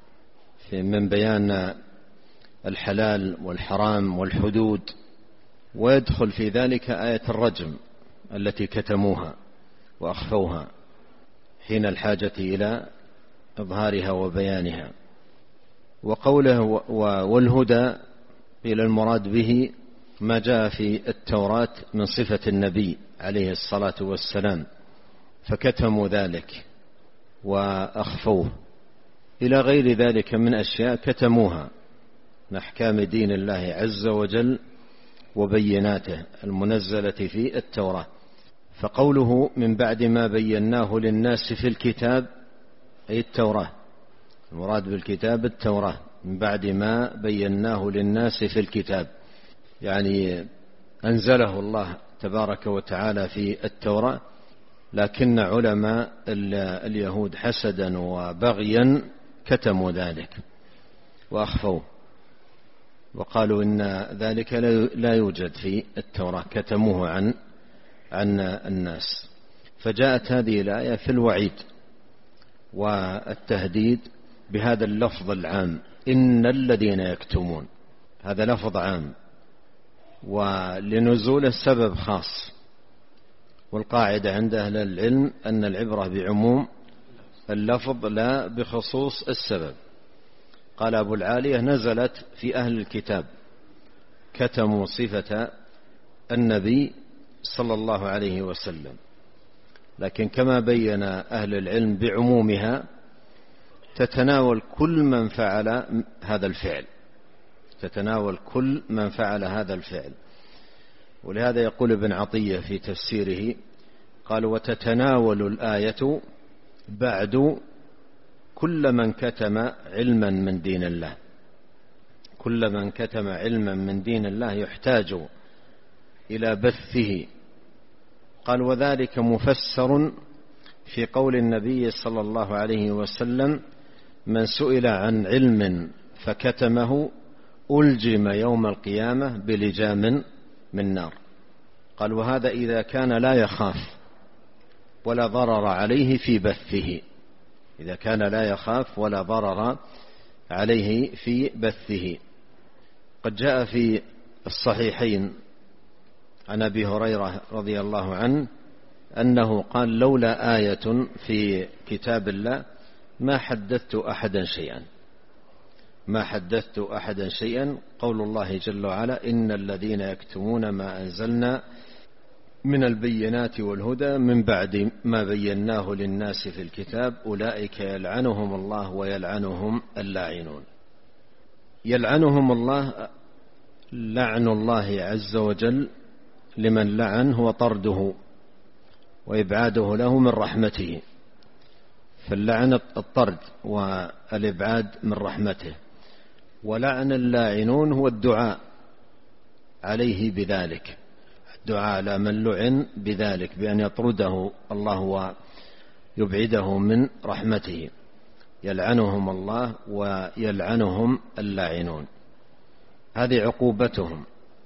من بيان الحلال والحرام والحدود، ويدخل في ذلك آية الرجم التي كتموها وأخفوها حين الحاجة إلى إظهارها وبيانها. وقوله والهدى قيل المراد به ما جاء في التوراة من صفة النبي عليه الصلاة والسلام، فكتموا ذلك وأخفوه، إلى غير ذلك من أشياء كتموها من أحكام دين الله عز وجل وبيناته المنزلة في التوراة. فقوله من بعد ما بيناه للناس في الكتاب أي التوراة، المراد بالكتاب التوراة، من بعد ما بيناه للناس في الكتاب، يعني أنزله الله تبارك وتعالى في التوراة، لكن علماء اليهود حسدا وبغيا كتموا ذلك وأخفوه، وقالوا إن ذلك لا يوجد في التوراة، كتموه عن عن الناس. فجاءت هذه الآية في الوعيد والتهديد بهذا اللفظ العام: إن الذين يكتمون. هذا لفظ عام، ولنزوله سبب خاص. والقاعدة عند أهل العلم أن العبرة بعموم اللفظ لا بخصوص السبب. قال أبو العالية: نزلت في أهل الكتاب، كتموا صفة النبي صلى الله عليه وسلم. لكن كما بين أهل العلم بعمومها تتناول كل من فعل هذا الفعل، تتناول كل من فعل هذا الفعل. ولهذا يقول ابن عطية في تفسيره، قال: وتتناول الآية بعد كل من كتم علما من دين الله. كل من كتم علما من دين الله يحتاج إلى بثه. قال وذلك مفسر في قول النبي صلى الله عليه وسلم من سئل عن علم فكتمه ألجم يوم القيامة بلجام من نار. قال وهذا إذا كان لا يخاف ولا ضرر عليه في بثه، إذا كان لا يخاف ولا ضرر عليه في بثه. قد جاء في الصحيحين عن أبي هريرة رضي الله عنه أنه قال لولا آية في كتاب الله ما حدثت أحدا شيئا، ما حدثت أحدا شيئا. قول الله جل وعلا إن الذين يكتمون ما أنزلنا من البينات والهدى من بعد ما بيناه للناس في الكتاب أولئك يلعنهم الله ويلعنهم اللاعنون. يلعنهم الله، لعن الله عز وجل لمن لعن هو طرده وإبعاده له من رحمته، فاللعن الطرد والإبعاد من رحمته. ولعن اللاعنون هو الدعاء عليه بذلك، الدعاء على من لعن بذلك بأن يطرده الله ويبعده من رحمته. يلعنهم الله ويلعنهم اللاعنون، هذه عقوبتهم،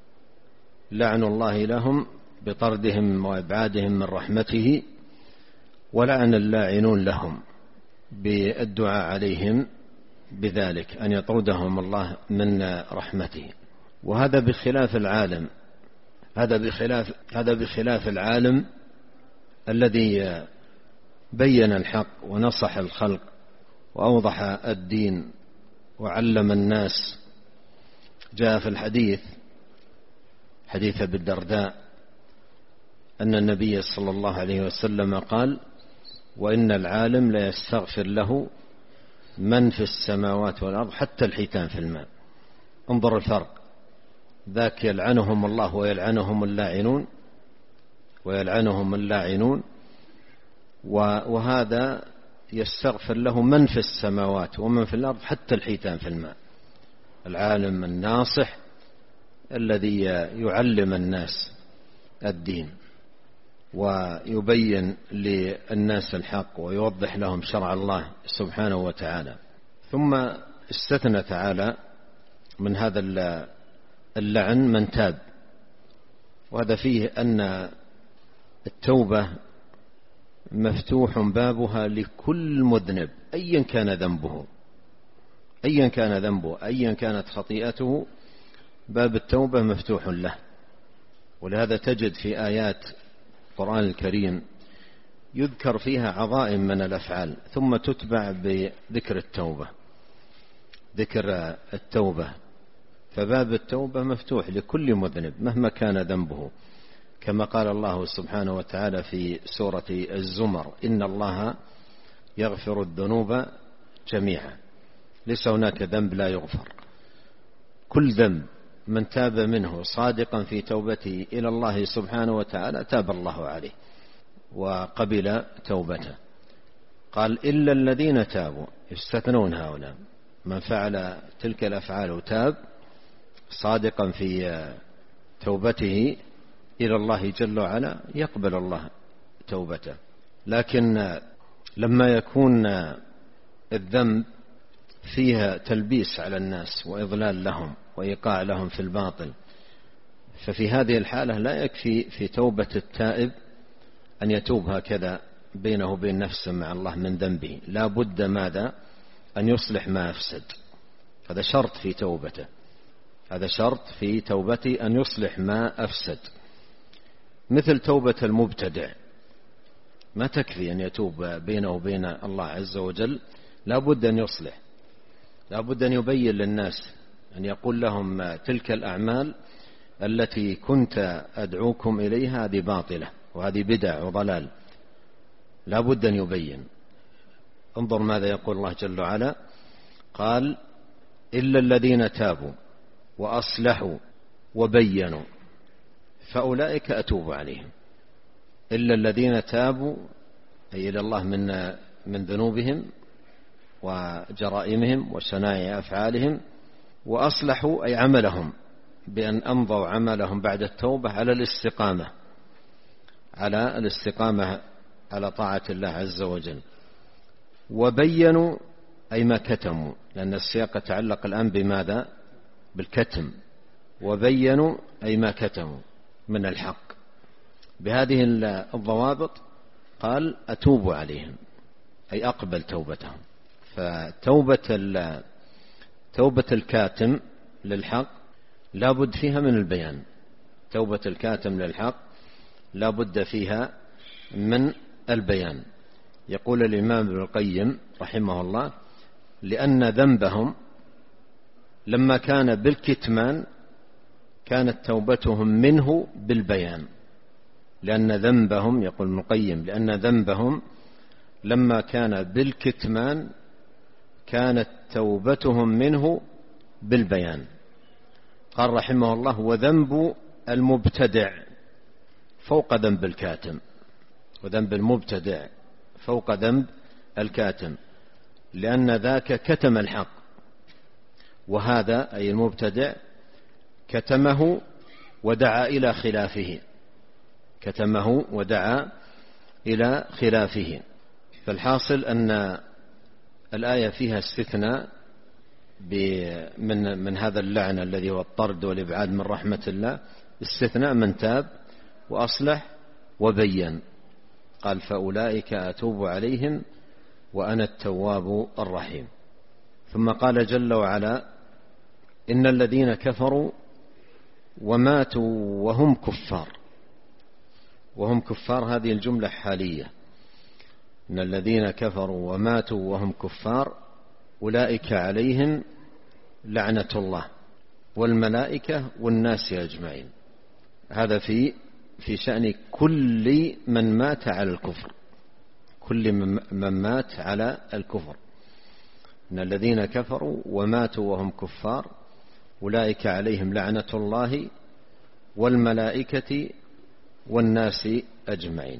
لعن الله لهم بطردهم وإبعادهم من رحمته، ولعن اللاعنون لهم بالدعاء عليهم بذلك أن يطردهم الله من رحمته. وهذا بخلاف العالم، هذا بخلاف هذا بخلاف العالم الذي بين الحق ونصح الخلق وأوضح الدين وعلم الناس. جاء في الحديث حديث أبي الدرداء أن النبي صلى الله عليه وسلم قال وإن العالم لا يستغفر له من في السماوات والأرض حتى الحيتان في الماء. انظر الفرق، ذاك يلعنهم الله ويلعنهم اللاعنون ويلعنهم اللاعنون وهذا يستغفر له من في السماوات ومن في الأرض حتى الحيتان في الماء. العالم الناصح الذي يعلم الناس الدين ويبين للناس الحق ويوضح لهم شرع الله سبحانه وتعالى. ثم استثنى تعالى من هذا اللعن من تاب، وهذا فيه أن التوبة مفتوح بابها لكل مذنب أيا كان ذنبه، أيا كان ذنبه أيا كانت خطيئته، باب التوبة مفتوح له. ولهذا تجد في آيات القرآن الكريم يذكر فيها عظائم من الأفعال ثم تتبع بذكر التوبة، ذكر التوبة. فباب التوبة مفتوح لكل مذنب مهما كان ذنبه، كما قال الله سبحانه وتعالى في سورة الزمر إن الله يغفر الذنوب جميعا، ليس هناك ذنب لا يغفر. كل ذنب من تاب منه صادقا في توبته إلى الله سبحانه وتعالى تاب الله عليه وقبل توبته. قال إلا الذين تابوا، يستثنون هؤلاء، من فعل تلك الأفعال وتاب صادقا في توبته إلى الله جل وعلا يقبل الله توبته. لكن لما يكون الذنب فيها تلبيس على الناس وإضلال لهم وإيقاع لهم في الباطل، ففي هذه الحالة لا يكفي في توبة التائب أن يتوب هكذا بينه وبين نفسه مع الله من ذنبه، لا بد ماذا أن يصلح ما أفسد. هذا شرط في توبته، هذا شرط في توبته أن يصلح ما أفسد. مثل توبة المبتدع ما تكفي أن يتوب بينه وبين الله عز وجل، لا بد أن يصلح، لا بد أن يبين للناس، أن يقول لهم تلك الأعمال التي كنت أدعوكم إليها هذه باطلة وهذه بدع وضلال، لا بد أن يبين. انظر ماذا يقول الله جل وعلا، قال إلا الذين تابوا وأصلحوا وبينوا فأولئك أتوب عليهم. إلا الذين تابوا أي إلى الله من من ذنوبهم وجرائمهم وشنائع أفعالهم وأصلحوا أي عملهم بأن أمضوا عملهم بعد التوبة على الاستقامة على الاستقامة على طاعة الله عز وجل. وبينوا أي ما كتموا، لأن السياق يتعلق الآن بماذا؟ بالكتم. وبينوا أي ما كتموا من الحق. بهذه الضوابط قال أتوب عليهم أي أقبل توبتهم. فتوبة توبة الكاتم للحق لا بد فيها من البيان. توبة الكاتم للحق لا بد فيها من البيان. يقول الإمام ابن القيم رحمه الله: لأن ذنبهم لما كان بالكتمان كانت توبتهم منه بالبيان. لأن ذنبهم، يقول ابن القيم، لأن ذنبهم لما كان بالكتمان كانت توبتهم منه بالبيان. قال رحمه الله: وذنب المبتدع فوق ذنب الكاتم. وذنب المبتدع فوق ذنب الكاتم، لأن ذاك كتم الحق، وهذا أي المبتدع كتمه ودعا إلى خلافه كتمه ودعا إلى خلافه. فالحاصل أن الآية فيها استثناء من من هذا اللعن الذي هو الطرد والإبعاد من رحمة الله، استثناء من تاب وأصلح وبين. قال: فأولئك أتوب عليهم وأنا التواب الرحيم. ثم قال جل وعلا: إن الذين كفروا وماتوا وهم كفار. وهم كفار هذه الجملة حالية. إن الذين كفروا وماتوا وهم كفار أولئك عليهم لعنة الله والملائكة والناس أجمعين. هذا في في شأن كل من مات على الكفر. كل من مات على الكفر. إن الذين كفروا وماتوا وهم كفار أولئك عليهم لعنة الله والملائكة والناس أجمعين.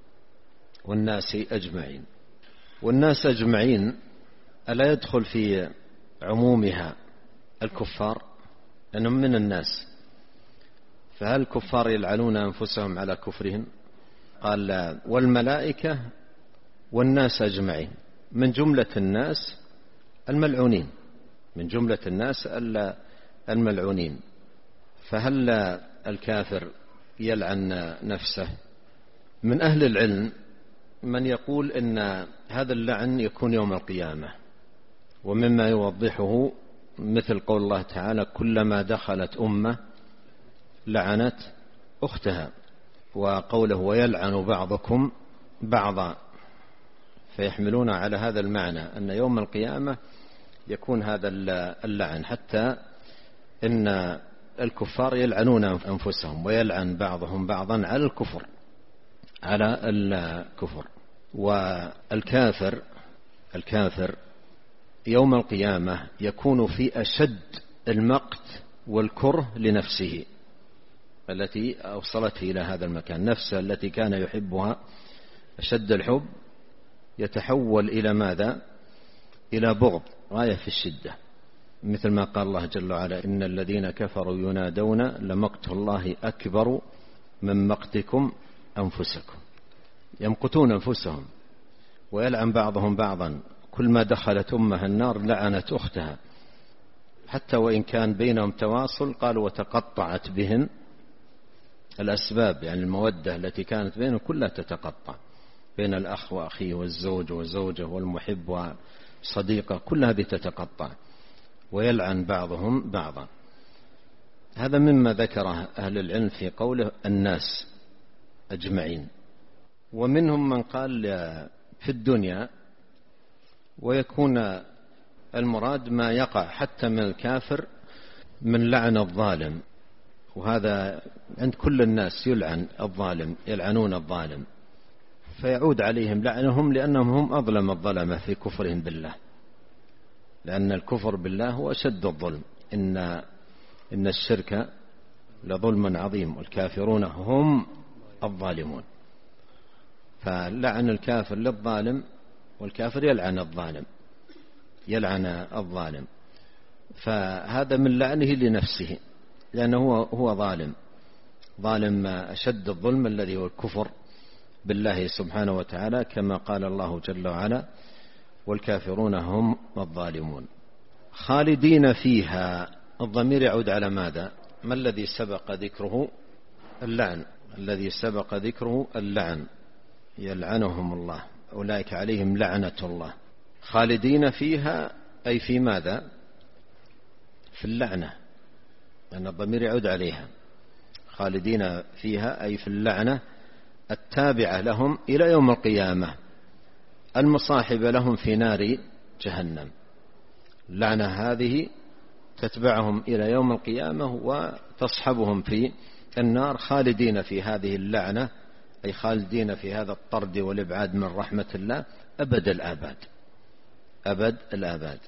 والناس أجمعين والناس أجمعين ألا يدخل في عمومها الكفار؟ لأنهم من الناس. فهل الكفار يلعنون أنفسهم على كفرهم؟ قال: لا. والملائكة والناس أجمعين. من جملة الناس الملعونين. من جملة الناس الملعونين. فهل الكافر يلعن نفسه؟ من أهل العلم من يقول إن هذا اللعن يكون يوم القيامة، ومما يوضحه مثل قول الله تعالى: كلما دخلت أمة لعنت أختها، وقوله: ويلعن بعضكم بعضا. فيحملون على هذا المعنى أن يوم القيامة يكون هذا اللعن، حتى إن الكفار يلعنون أنفسهم ويلعن بعضهم بعضا على الكفر على الكفر. والكافر الكافر يوم القيامة يكون في أشد المقت والكره لنفسه التي أوصلته إلى هذا المكان. نفسه التي كان يحبها أشد الحب يتحول إلى ماذا؟ إلى بغض غاية في الشدة، مثل ما قال الله جل وعلا: إن الذين كفروا ينادون لمقت الله أكبر من مقتكم أنفسكم. يمقتون أنفسهم ويلعن بعضهم بعضا. كل ما دخلت أمها النار لعنت أختها، حتى وإن كان بينهم تواصل. قالوا: وتقطعت بهم الأسباب، يعني المودة التي كانت بينهم كلها تتقطع، بين الأخ وأخيه والزوج وزوجه والمحب وصديقه، كل هذه تتقطع. ويلعن بعضهم بعضا. هذا مما ذكره أهل العلم في قوله الناس أجمعين. ومنهم من قال في الدنيا، ويكون المراد ما يقع حتى من الكافر من لعن الظالم. وهذا عند كل الناس يلعن الظالم، يلعنون الظالم، فيعود عليهم لعنهم لأنهم هم أظلم الظلمة في كفرهم بالله. لأن الكفر بالله هو أشد الظلم. إن إن الشرك لظلم عظيم والكافرون هم الظالمون. فلعن الكافر للظالم، والكافر يلعن الظالم يلعن الظالم. فهذا من لعنه لنفسه، لأنه هو, هو ظالم ظالم أشد الظلم الذي هو الكفر بالله سبحانه وتعالى، كما قال الله جل وعلا: والكافرون هم الظالمون. خالدين فيها، الضمير يعود على ماذا؟ ما الذي سبق ذكره؟ اللعن. الذي سبق ذكره اللعن، يلعنهم الله، أولئك عليهم لعنة الله. خالدين فيها أي في ماذا؟ في اللعنة، لأن الضمير يعود عليها. خالدين فيها أي في اللعنة التابعة لهم إلى يوم القيامة، المصاحبة لهم في نار جهنم. اللعنة هذه تتبعهم إلى يوم القيامة وتصحبهم في النار، خالدين في هذه اللعنة أي خالدين في هذا الطرد والإبعاد من رحمة الله أبد الآباد، أبد الآباد.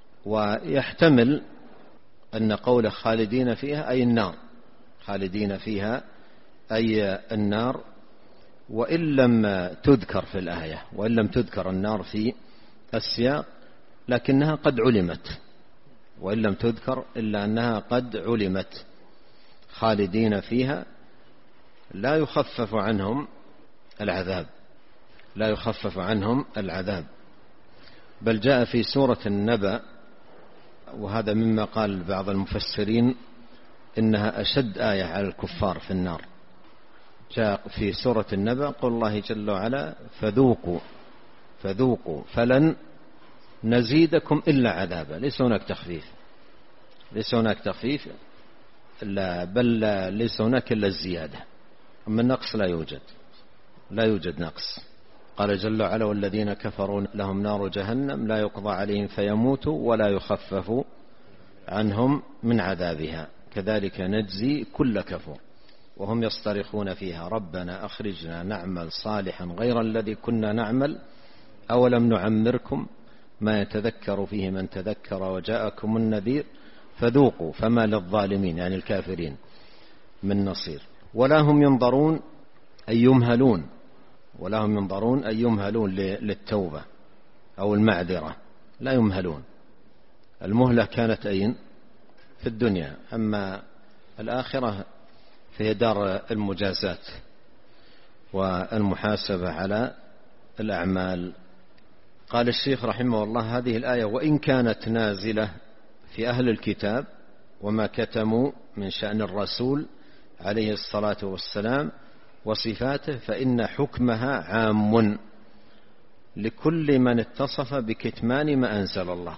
ويحتمل أن قول خالدين فيها أي النار، خالدين فيها أي النار، وإن لم تذكر في الآية، وإن لم تذكر النار في السياق، لكنها قد علمت، وإن لم تذكر إلا أنها قد علمت. خالدين فيها لا يخفف عنهم العذاب، لا يخفف عنهم العذاب. بل جاء في سورة النبأ، وهذا مما قال بعض المفسرين إنها أشد آية على الكفار في النار. جاء في سورة النبأ قول الله جل وعلا: فذوقوا فذوقوا فلن نزيدكم إلا عذابا. ليس هناك تخفيف، ليس هناك تخفيف، لا بل ليس هناك إلا الزيادة، أما النقص لا يوجد، لا يوجد نقص. قال جل وعلا: والذين كفروا لهم نار جهنم لا يقضى عليهم فيموتوا ولا يخفف عنهم من عذابها كذلك نجزي كل كفور وهم يصطرخون فيها ربنا أخرجنا نعمل صالحا غير الذي كنا نعمل أولم نعمركم ما يتذكر فيه من تذكر وجاءكم النذير فذوقوا فما للظالمين يعني الكافرين من نصير. ولا هم ينظرون أي يمهلون، ولا هم ينظرون أي يمهلون للتوبة أو المعذرة، لا يمهلون. المهلة كانت أين؟ في الدنيا، أما الآخرة فهي دار المجازات والمحاسبة على الأعمال. قال الشيخ رحمه الله: هذه الآية وإن كانت نازلة في أهل الكتاب وما كتموا من شأن الرسول عليه الصلاة والسلام وصفاته فإن حكمها عام لكل من اتصف بكتمان ما أنزل الله.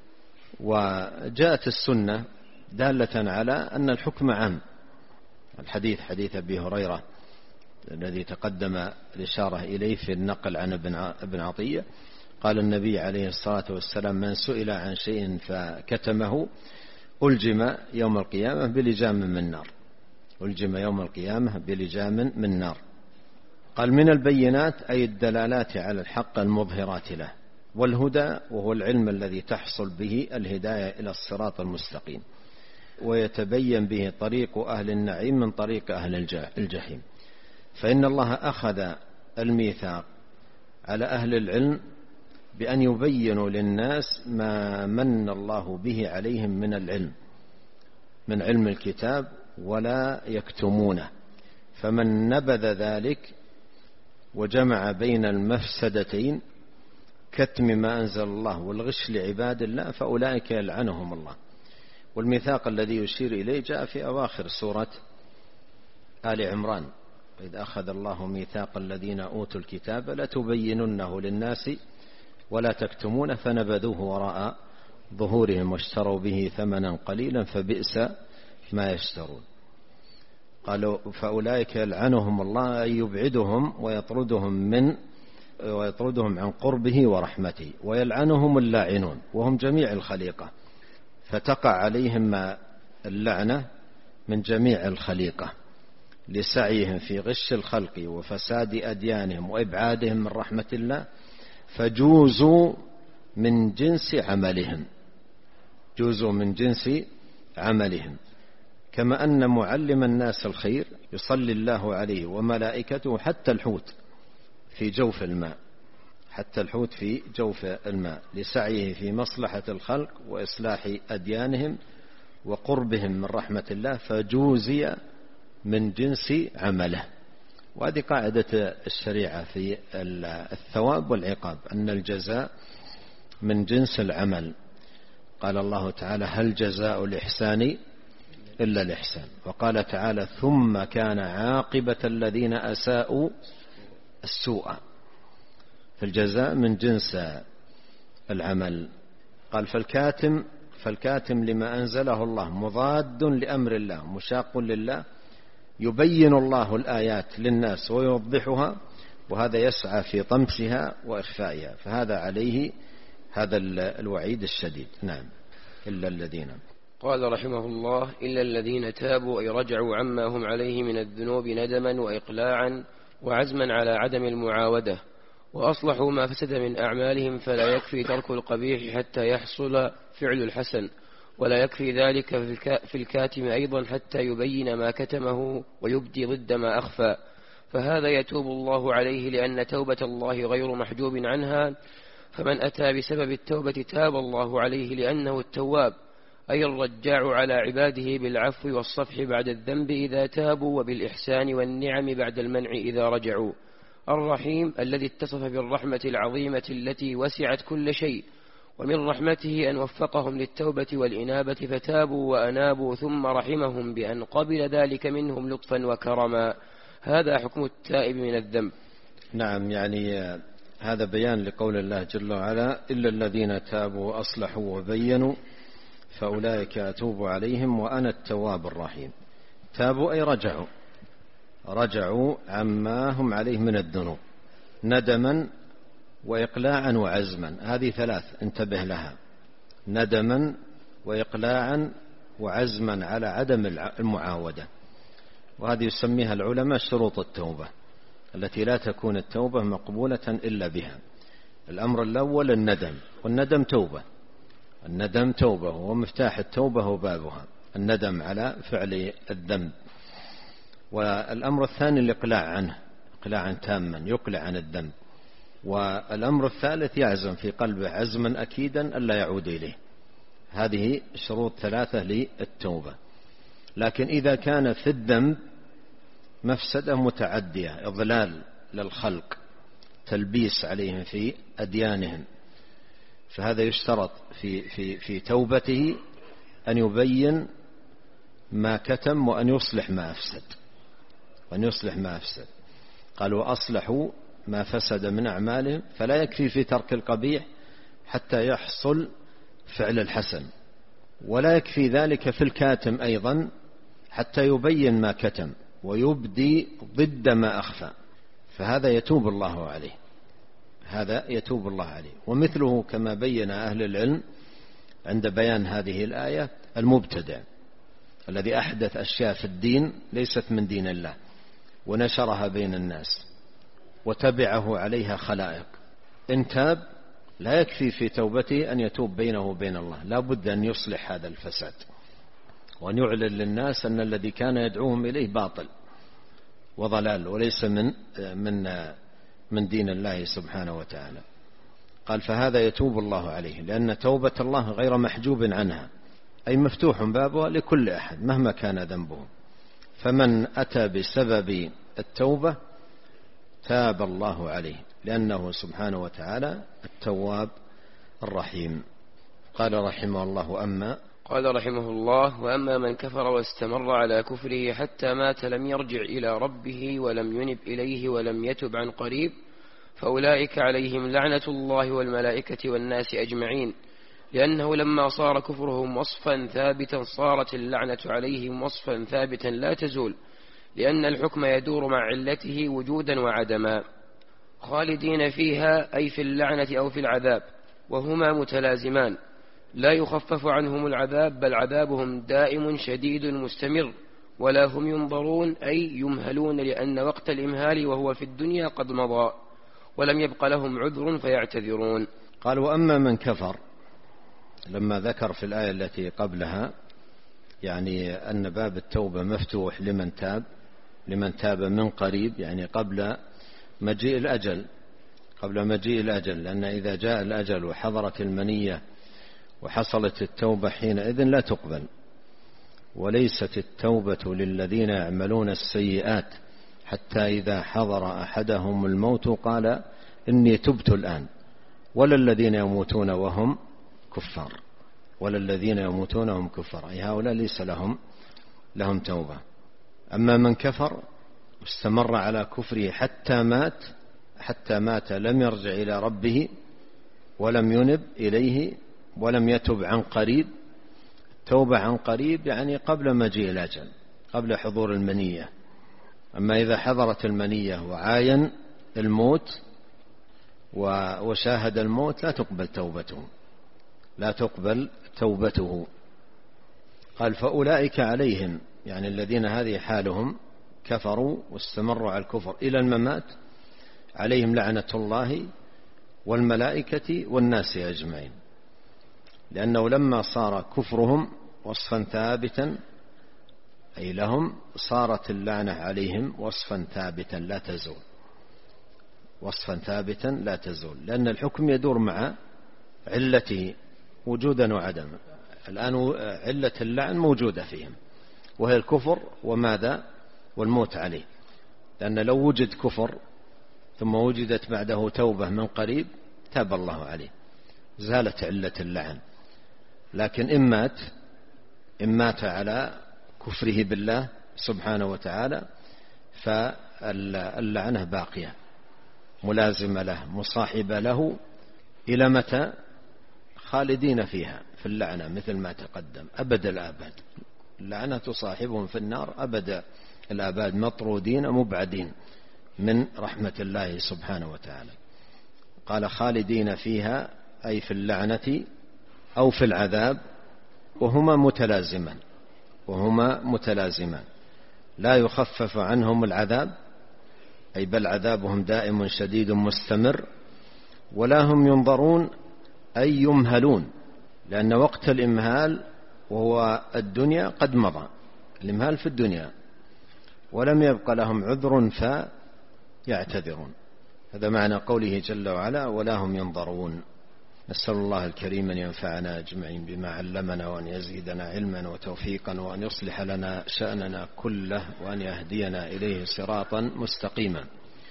وجاءت السنة دالة على أن الحكم عام. الحديث حديث أبي هريرة الذي تقدم الإشارة إليه في النقل عن ابن عطية، قال النبي عليه الصلاة والسلام: من سئل عن شيء فكتمه ألجم يوم القيامة بلجام من نار، ألجم يوم القيامة بلجام من نار. قال: من البينات أي الدلالات على الحق المظهرات له، والهدى وهو العلم الذي تحصل به الهداية إلى الصراط المستقيم ويتبين به طريق أهل النعيم من طريق أهل الجحيم. فإن الله أخذ الميثاق على أهل العلم بأن يبينوا للناس ما من الله به عليهم من العلم، من علم الكتاب، ولا يكتمونه. فمن نبذ ذلك وجمع بين المفسدتين كتم ما أنزل الله والغش لعباد الله فأولئك يلعنهم الله. والميثاق الذي يشير إليه جاء في أواخر سورة آل عمران: إذ أخذ الله ميثاق الذين أوتوا الكتاب لتبيننه للناس ولا تكتمون فنبذوه وراء ظهورهم واشتروا به ثمنا قليلا فبئس ما يشترون. قالوا فأولئك يلعنهم الله أي يبعدهم ويطردهم من ويطردهم عن قربه ورحمته، ويلعنهم اللاعنون وهم جميع الخليقة، فتقع عليهم اللعنة من جميع الخليقة لسعيهم في غش الخلق وفساد أديانهم وإبعادهم من رحمة الله، فجوزوا من جنس عملهم، جوزوا من جنس عملهم. كما أن معلم الناس الخير يصلي الله عليه وملائكته حتى الحوت في جوف الماء حتى الحوت في جوف الماء لسعيه في مصلحة الخلق وإصلاح أديانهم وقربهم من رحمة الله فجوزي من جنس عمله. وهذه قاعدة الشريعة في الثواب والعقاب، أن الجزاء من جنس العمل. قال الله تعالى: هل جزاء الإحسان إلا الإحسان. وقال تعالى: ثم كان عاقبة الذين أساءوا السوء. فالجزاء من جنس العمل. قال: فالكاتم فالكاتم لما أنزله الله مضاد لأمر الله مشاق لله، يبين الله الآيات للناس ويوضحها، وهذا يسعى في طمسها وإخفائها، فهذا عليه هذا الوعيد الشديد. نعم. إلا الذين قال رحمه الله: إلا الذين تابوا أي رجعوا عما هم عليه من الذنوب ندما وإقلاعا وعزما على عدم المعاودة، وأصلحوا ما فسد من أعمالهم، فلا يكفي ترك القبيح حتى يحصل فعل الحسن، ولا يكفي ذلك في الكاتم أيضا حتى يبين ما كتمه ويبدي ضد ما أخفى، فهذا يتوب الله عليه لأن توبة الله غير محجوب عنها. فمن أتى بسبب التوبة تاب الله عليه لأنه التواب، أي الرجاع على عباده بالعفو والصفح بعد الذنب إذا تابوا، وبالإحسان والنعم بعد المنع إذا رجعوا. الرحيم الذي اتصف بالرحمة العظيمة التي وسعت كل شيء، ومن رحمته أن وفقهم للتوبة والإنابة فتابوا وأنابوا، ثم رحمهم بأن قبل ذلك منهم لطفا وكرما. هذا حكم التائب من الذنب. نعم، يعني هذا بيان لقول الله جل وعلا: إلا الذين تابوا وأصلحوا وبينوا فأولئك أتوب عليهم وأنا التواب الرحيم. تابوا أي رجعوا رجعوا عما هم عليه من الذنوب ندما وإقلاعا وعزما. هذه ثلاث انتبه لها: ندما وإقلاعا وعزما على عدم المعاودة. وهذه يسميها العلماء شروط التوبة، التي لا تكون التوبة مقبولة إلا بها. الأمر الأول الندم، والندم توبة الندم توبة هو مفتاح التوبة وبابها، الندم على فعل الذنب. والأمر الثاني الإقلاع عنه إقلاعا تاما، يقلع عن الذنب. والأمر الثالث يعزم في قلبه عزما أكيدا ألا يعود إليه. هذه شروط ثلاثة للتوبة. لكن إذا كان في الذنب مفسدة متعدية، إضلال للخلق، تلبيس عليهم في أديانهم، فهذا يشترط في, في, في توبته أن يبين ما كتم وأن يصلح ما أفسد وأن يصلح ما أفسد. قالوا: أصلحوا ما فسد من أعمالهم، فلا يكفي في ترك القبيح حتى يحصل فعل الحسن، ولا يكفي ذلك في الكاتم أيضا حتى يبين ما كتم ويبدي ضد ما أخفى، فهذا يتوب الله عليه هذا يتوب الله عليه. ومثله كما بين أهل العلم عند بيان هذه الآية المبتدع الذي أحدث أشياء في الدين ليست من دين الله ونشرها بين الناس وتبعه عليها خلائق. إن تاب لا يكفي في توبته أن يتوب بينه وبين الله، لا بد أن يصلح هذا الفساد وأن يعلن للناس أن الذي كان يدعوهم إليه باطل وضلال وليس من من من دين الله سبحانه وتعالى. قال: فهذا يتوب الله عليه لأن توبة الله غير محجوب عنها، أي مفتوح بابها لكل أحد مهما كان ذنبه. فمن أتى بسبب التوبة تاب الله عليه لأنه سبحانه وتعالى التواب الرحيم. قال رحمه الله: أما قال رحمه الله: وأما من كفر واستمر على كفره حتى مات لم يرجع إلى ربه ولم ينب إليه ولم يتب عن قريب، فأولئك عليهم لعنة الله والملائكة والناس أجمعين، لأنه لما صار كفرهم وصفا ثابتا صارت اللعنة عليهم وصفا ثابتا لا تزول، لأن الحكم يدور مع علته وجودا وعدما، خالدين فيها أي في اللعنة أو في العذاب، وهما متلازمان، لا يخفف عنهم العذاب بل عذابهم دائم شديد مستمر، ولا هم ينظرون أي يمهلون، لأن وقت الإمهال وهو في الدنيا قد مضى ولم يبق لهم عذر فيعتذرون. قال: وأما من كفر، لما ذكر في الآية التي قبلها يعني أن باب التوبة مفتوح لمن تاب لمن تاب من قريب، يعني قبل مجيء الأجل، قبل مجيء الأجل، لأن إذا جاء الأجل وحضرت المنية وحصلت التوبة حينئذ لا تقبل. وليست التوبة للذين يعملون السيئات حتى إذا حضر أحدهم الموت قال إني تبت الآن، ولا الذين يموتون وهم كفار، ولا الذين يموتون وهم كفار، أي هؤلاء ليس لهم لهم توبة. أما من كفر واستمر على كفره حتى مات حتى مات لم يرجع إلى ربه ولم ينب إليه ولم يتب عن قريب. توبة عن قريب يعني قبل مجيء الأجل، قبل حضور المنية. أما إذا حضرت المنية وعاين الموت وشاهد الموت لا تقبل توبته، لا تقبل توبته. قال فأولئك عليهم، يعني الذين هذه حالهم كفروا واستمروا على الكفر إلى الممات، عليهم لعنة الله والملائكة والناس أجمعين، لأنه لما صار كفرهم وصفا ثابتا أي لهم صارت اللعنة عليهم وصفا ثابتا لا تزول، وصفا ثابتا لا تزول، لأن الحكم يدور مع علته وجودا وعدما. الآن علة اللعن موجودة فيهم وهي الكفر وماذا والموت عليه، لأن لو وجد كفر ثم وجدت بعده توبة من قريب تاب الله عليه زالت علة اللعن. لكن إن مات إن مات على كفره بالله سبحانه وتعالى فاللعنة باقية ملازمة له مصاحبة له إلى متى؟ خالدين فيها في اللعنة مثل ما تقدم أبد الآباد. اللعنة تصاحبهم في النار أبد الآباد، مطرودين مبعدين من رحمة الله سبحانه وتعالى. قال خالدين فيها أي في اللعنة أو في العذاب، وهما متلازمان وهما متلازمان لا يخفف عنهم العذاب، أي بل عذابهم دائم شديد مستمر، ولا هم ينظرون أي يمهلون، لأن وقت الإمهال وهو الدنيا قد مضى، الإمهال في الدنيا، ولم يبق لهم عذر فيعتذرون. هذا معنى قوله جل وعلا ولا هم ينظرون. نسأل الله الكريم أن ينفعنا أجمعين بما علمنا، وأن يزيدنا علما وتوفيقا، وأن يصلح لنا شأننا كله، وأن يهدينا إليه صراطا مستقيما.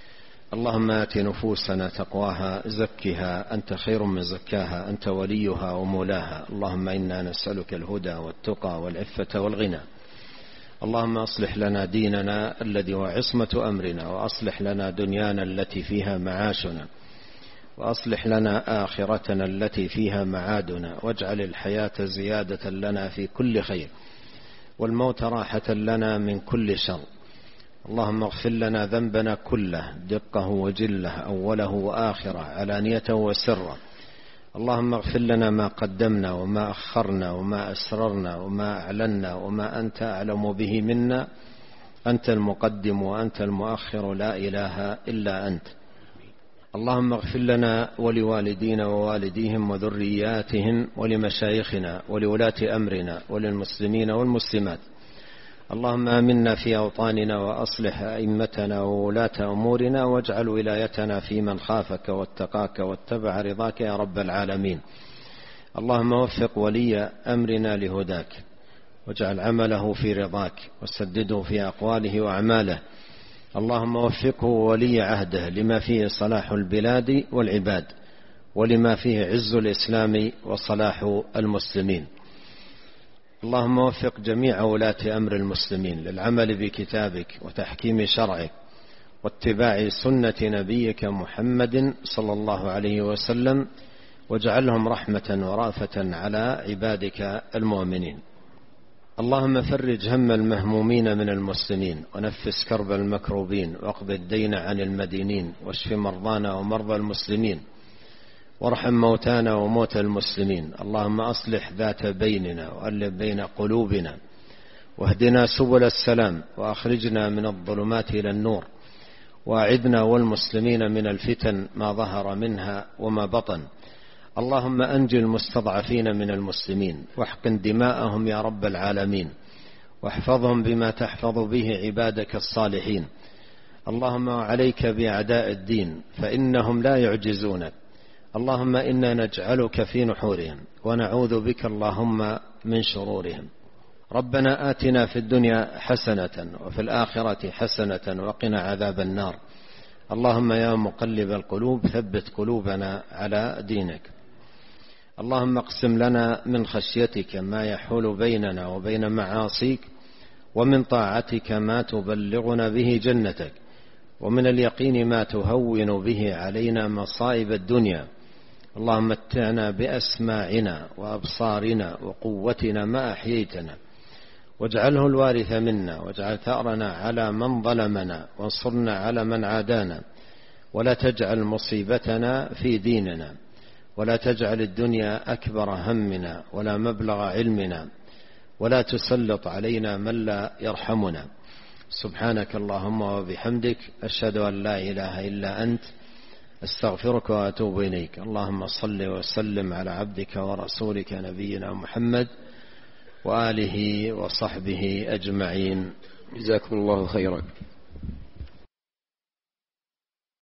اللهم آت نفوسنا تقواها زكها أنت خير من زكاها أنت وليها ومولاها. اللهم إنا نسألك الهدى والتقى والعفة والغنى. اللهم أصلح لنا ديننا الذي هو عصمة أمرنا، وأصلح لنا دنيانا التي فيها معاشنا، وأصلح لنا آخرتنا التي فيها معادنا، واجعل الحياة زيادة لنا في كل خير، والموت راحة لنا من كل شر. اللهم اغفر لنا ذنبنا كله دقه وجله أوله وآخره علانيته وسره. اللهم اغفر لنا ما قدمنا وما أخرنا وما أسررنا وما أعلنا وما أنت أعلم به منا، أنت المقدم وأنت المؤخر لا إله إلا أنت. اللهم اغفر لنا ولوالدينا ووالديهم وذرياتهم ولمشايخنا ولولاة أمرنا وللمسلمين والمسلمات. اللهم آمنا في أوطاننا وأصلح أئمتنا وولاة أمورنا، واجعل ولايتنا في من خافك واتقاك واتبع رضاك يا رب العالمين. اللهم وفق ولي أمرنا لهداك، واجعل عمله في رضاك، وسدده في أقواله وأعماله. اللهم وفقه ولي عهده لما فيه صلاح البلاد والعباد، ولما فيه عز الإسلام وصلاح المسلمين. اللهم وفق جميع ولاة أمر المسلمين للعمل بكتابك وتحكيم شرعك واتباع سنة نبيك محمد صلى الله عليه وسلم، واجعلهم رحمة ورافة على عبادك المؤمنين. اللهم فرج هم المهمومين من المسلمين، ونفس كرب المكروبين، واقض الدين عن المدينين، واشف مرضانا ومرضى المسلمين، وارحم موتانا وموتى المسلمين. اللهم أصلح ذات بيننا وألف بين قلوبنا، واهدنا سبل السلام، وأخرجنا من الظلمات إلى النور، وأعذنا والمسلمين من الفتن ما ظهر منها وما بطن. اللهم أنج المستضعفين من المسلمين، واحقن دماءهم يا رب العالمين، واحفظهم بما تحفظ به عبادك الصالحين. اللهم عليك بأعداء الدين فإنهم لا يعجزونك. اللهم إنا نجعلك في نحورهم ونعوذ بك اللهم من شرورهم. ربنا آتنا في الدنيا حسنة وفي الآخرة حسنة وقنا عذاب النار. اللهم يا مقلب القلوب ثبت قلوبنا على دينك. اللهم اقسم لنا من خشيتك ما يحول بيننا وبين معاصيك، ومن طاعتك ما تبلغنا به جنتك، ومن اليقين ما تهون به علينا مصائب الدنيا. اللهم متعنا بأسماعنا وأبصارنا وقوتنا ما أحييتنا، واجعله الوارث منا، واجعل ثأرنا على من ظلمنا، وانصرنا على من عادانا، ولا تجعل مصيبتنا في ديننا، ولا تجعل الدنيا أكبر همنا ولا مبلغ علمنا، ولا تسلط علينا من لا يرحمنا. سبحانك اللهم وبحمدك، أشهد أن لا إله إلا أنت، استغفرك وأتوب إليك. اللهم صل وسلم على عبدك ورسولك نبينا محمد وآله وصحبه أجمعين. جزاكم الله خيرا.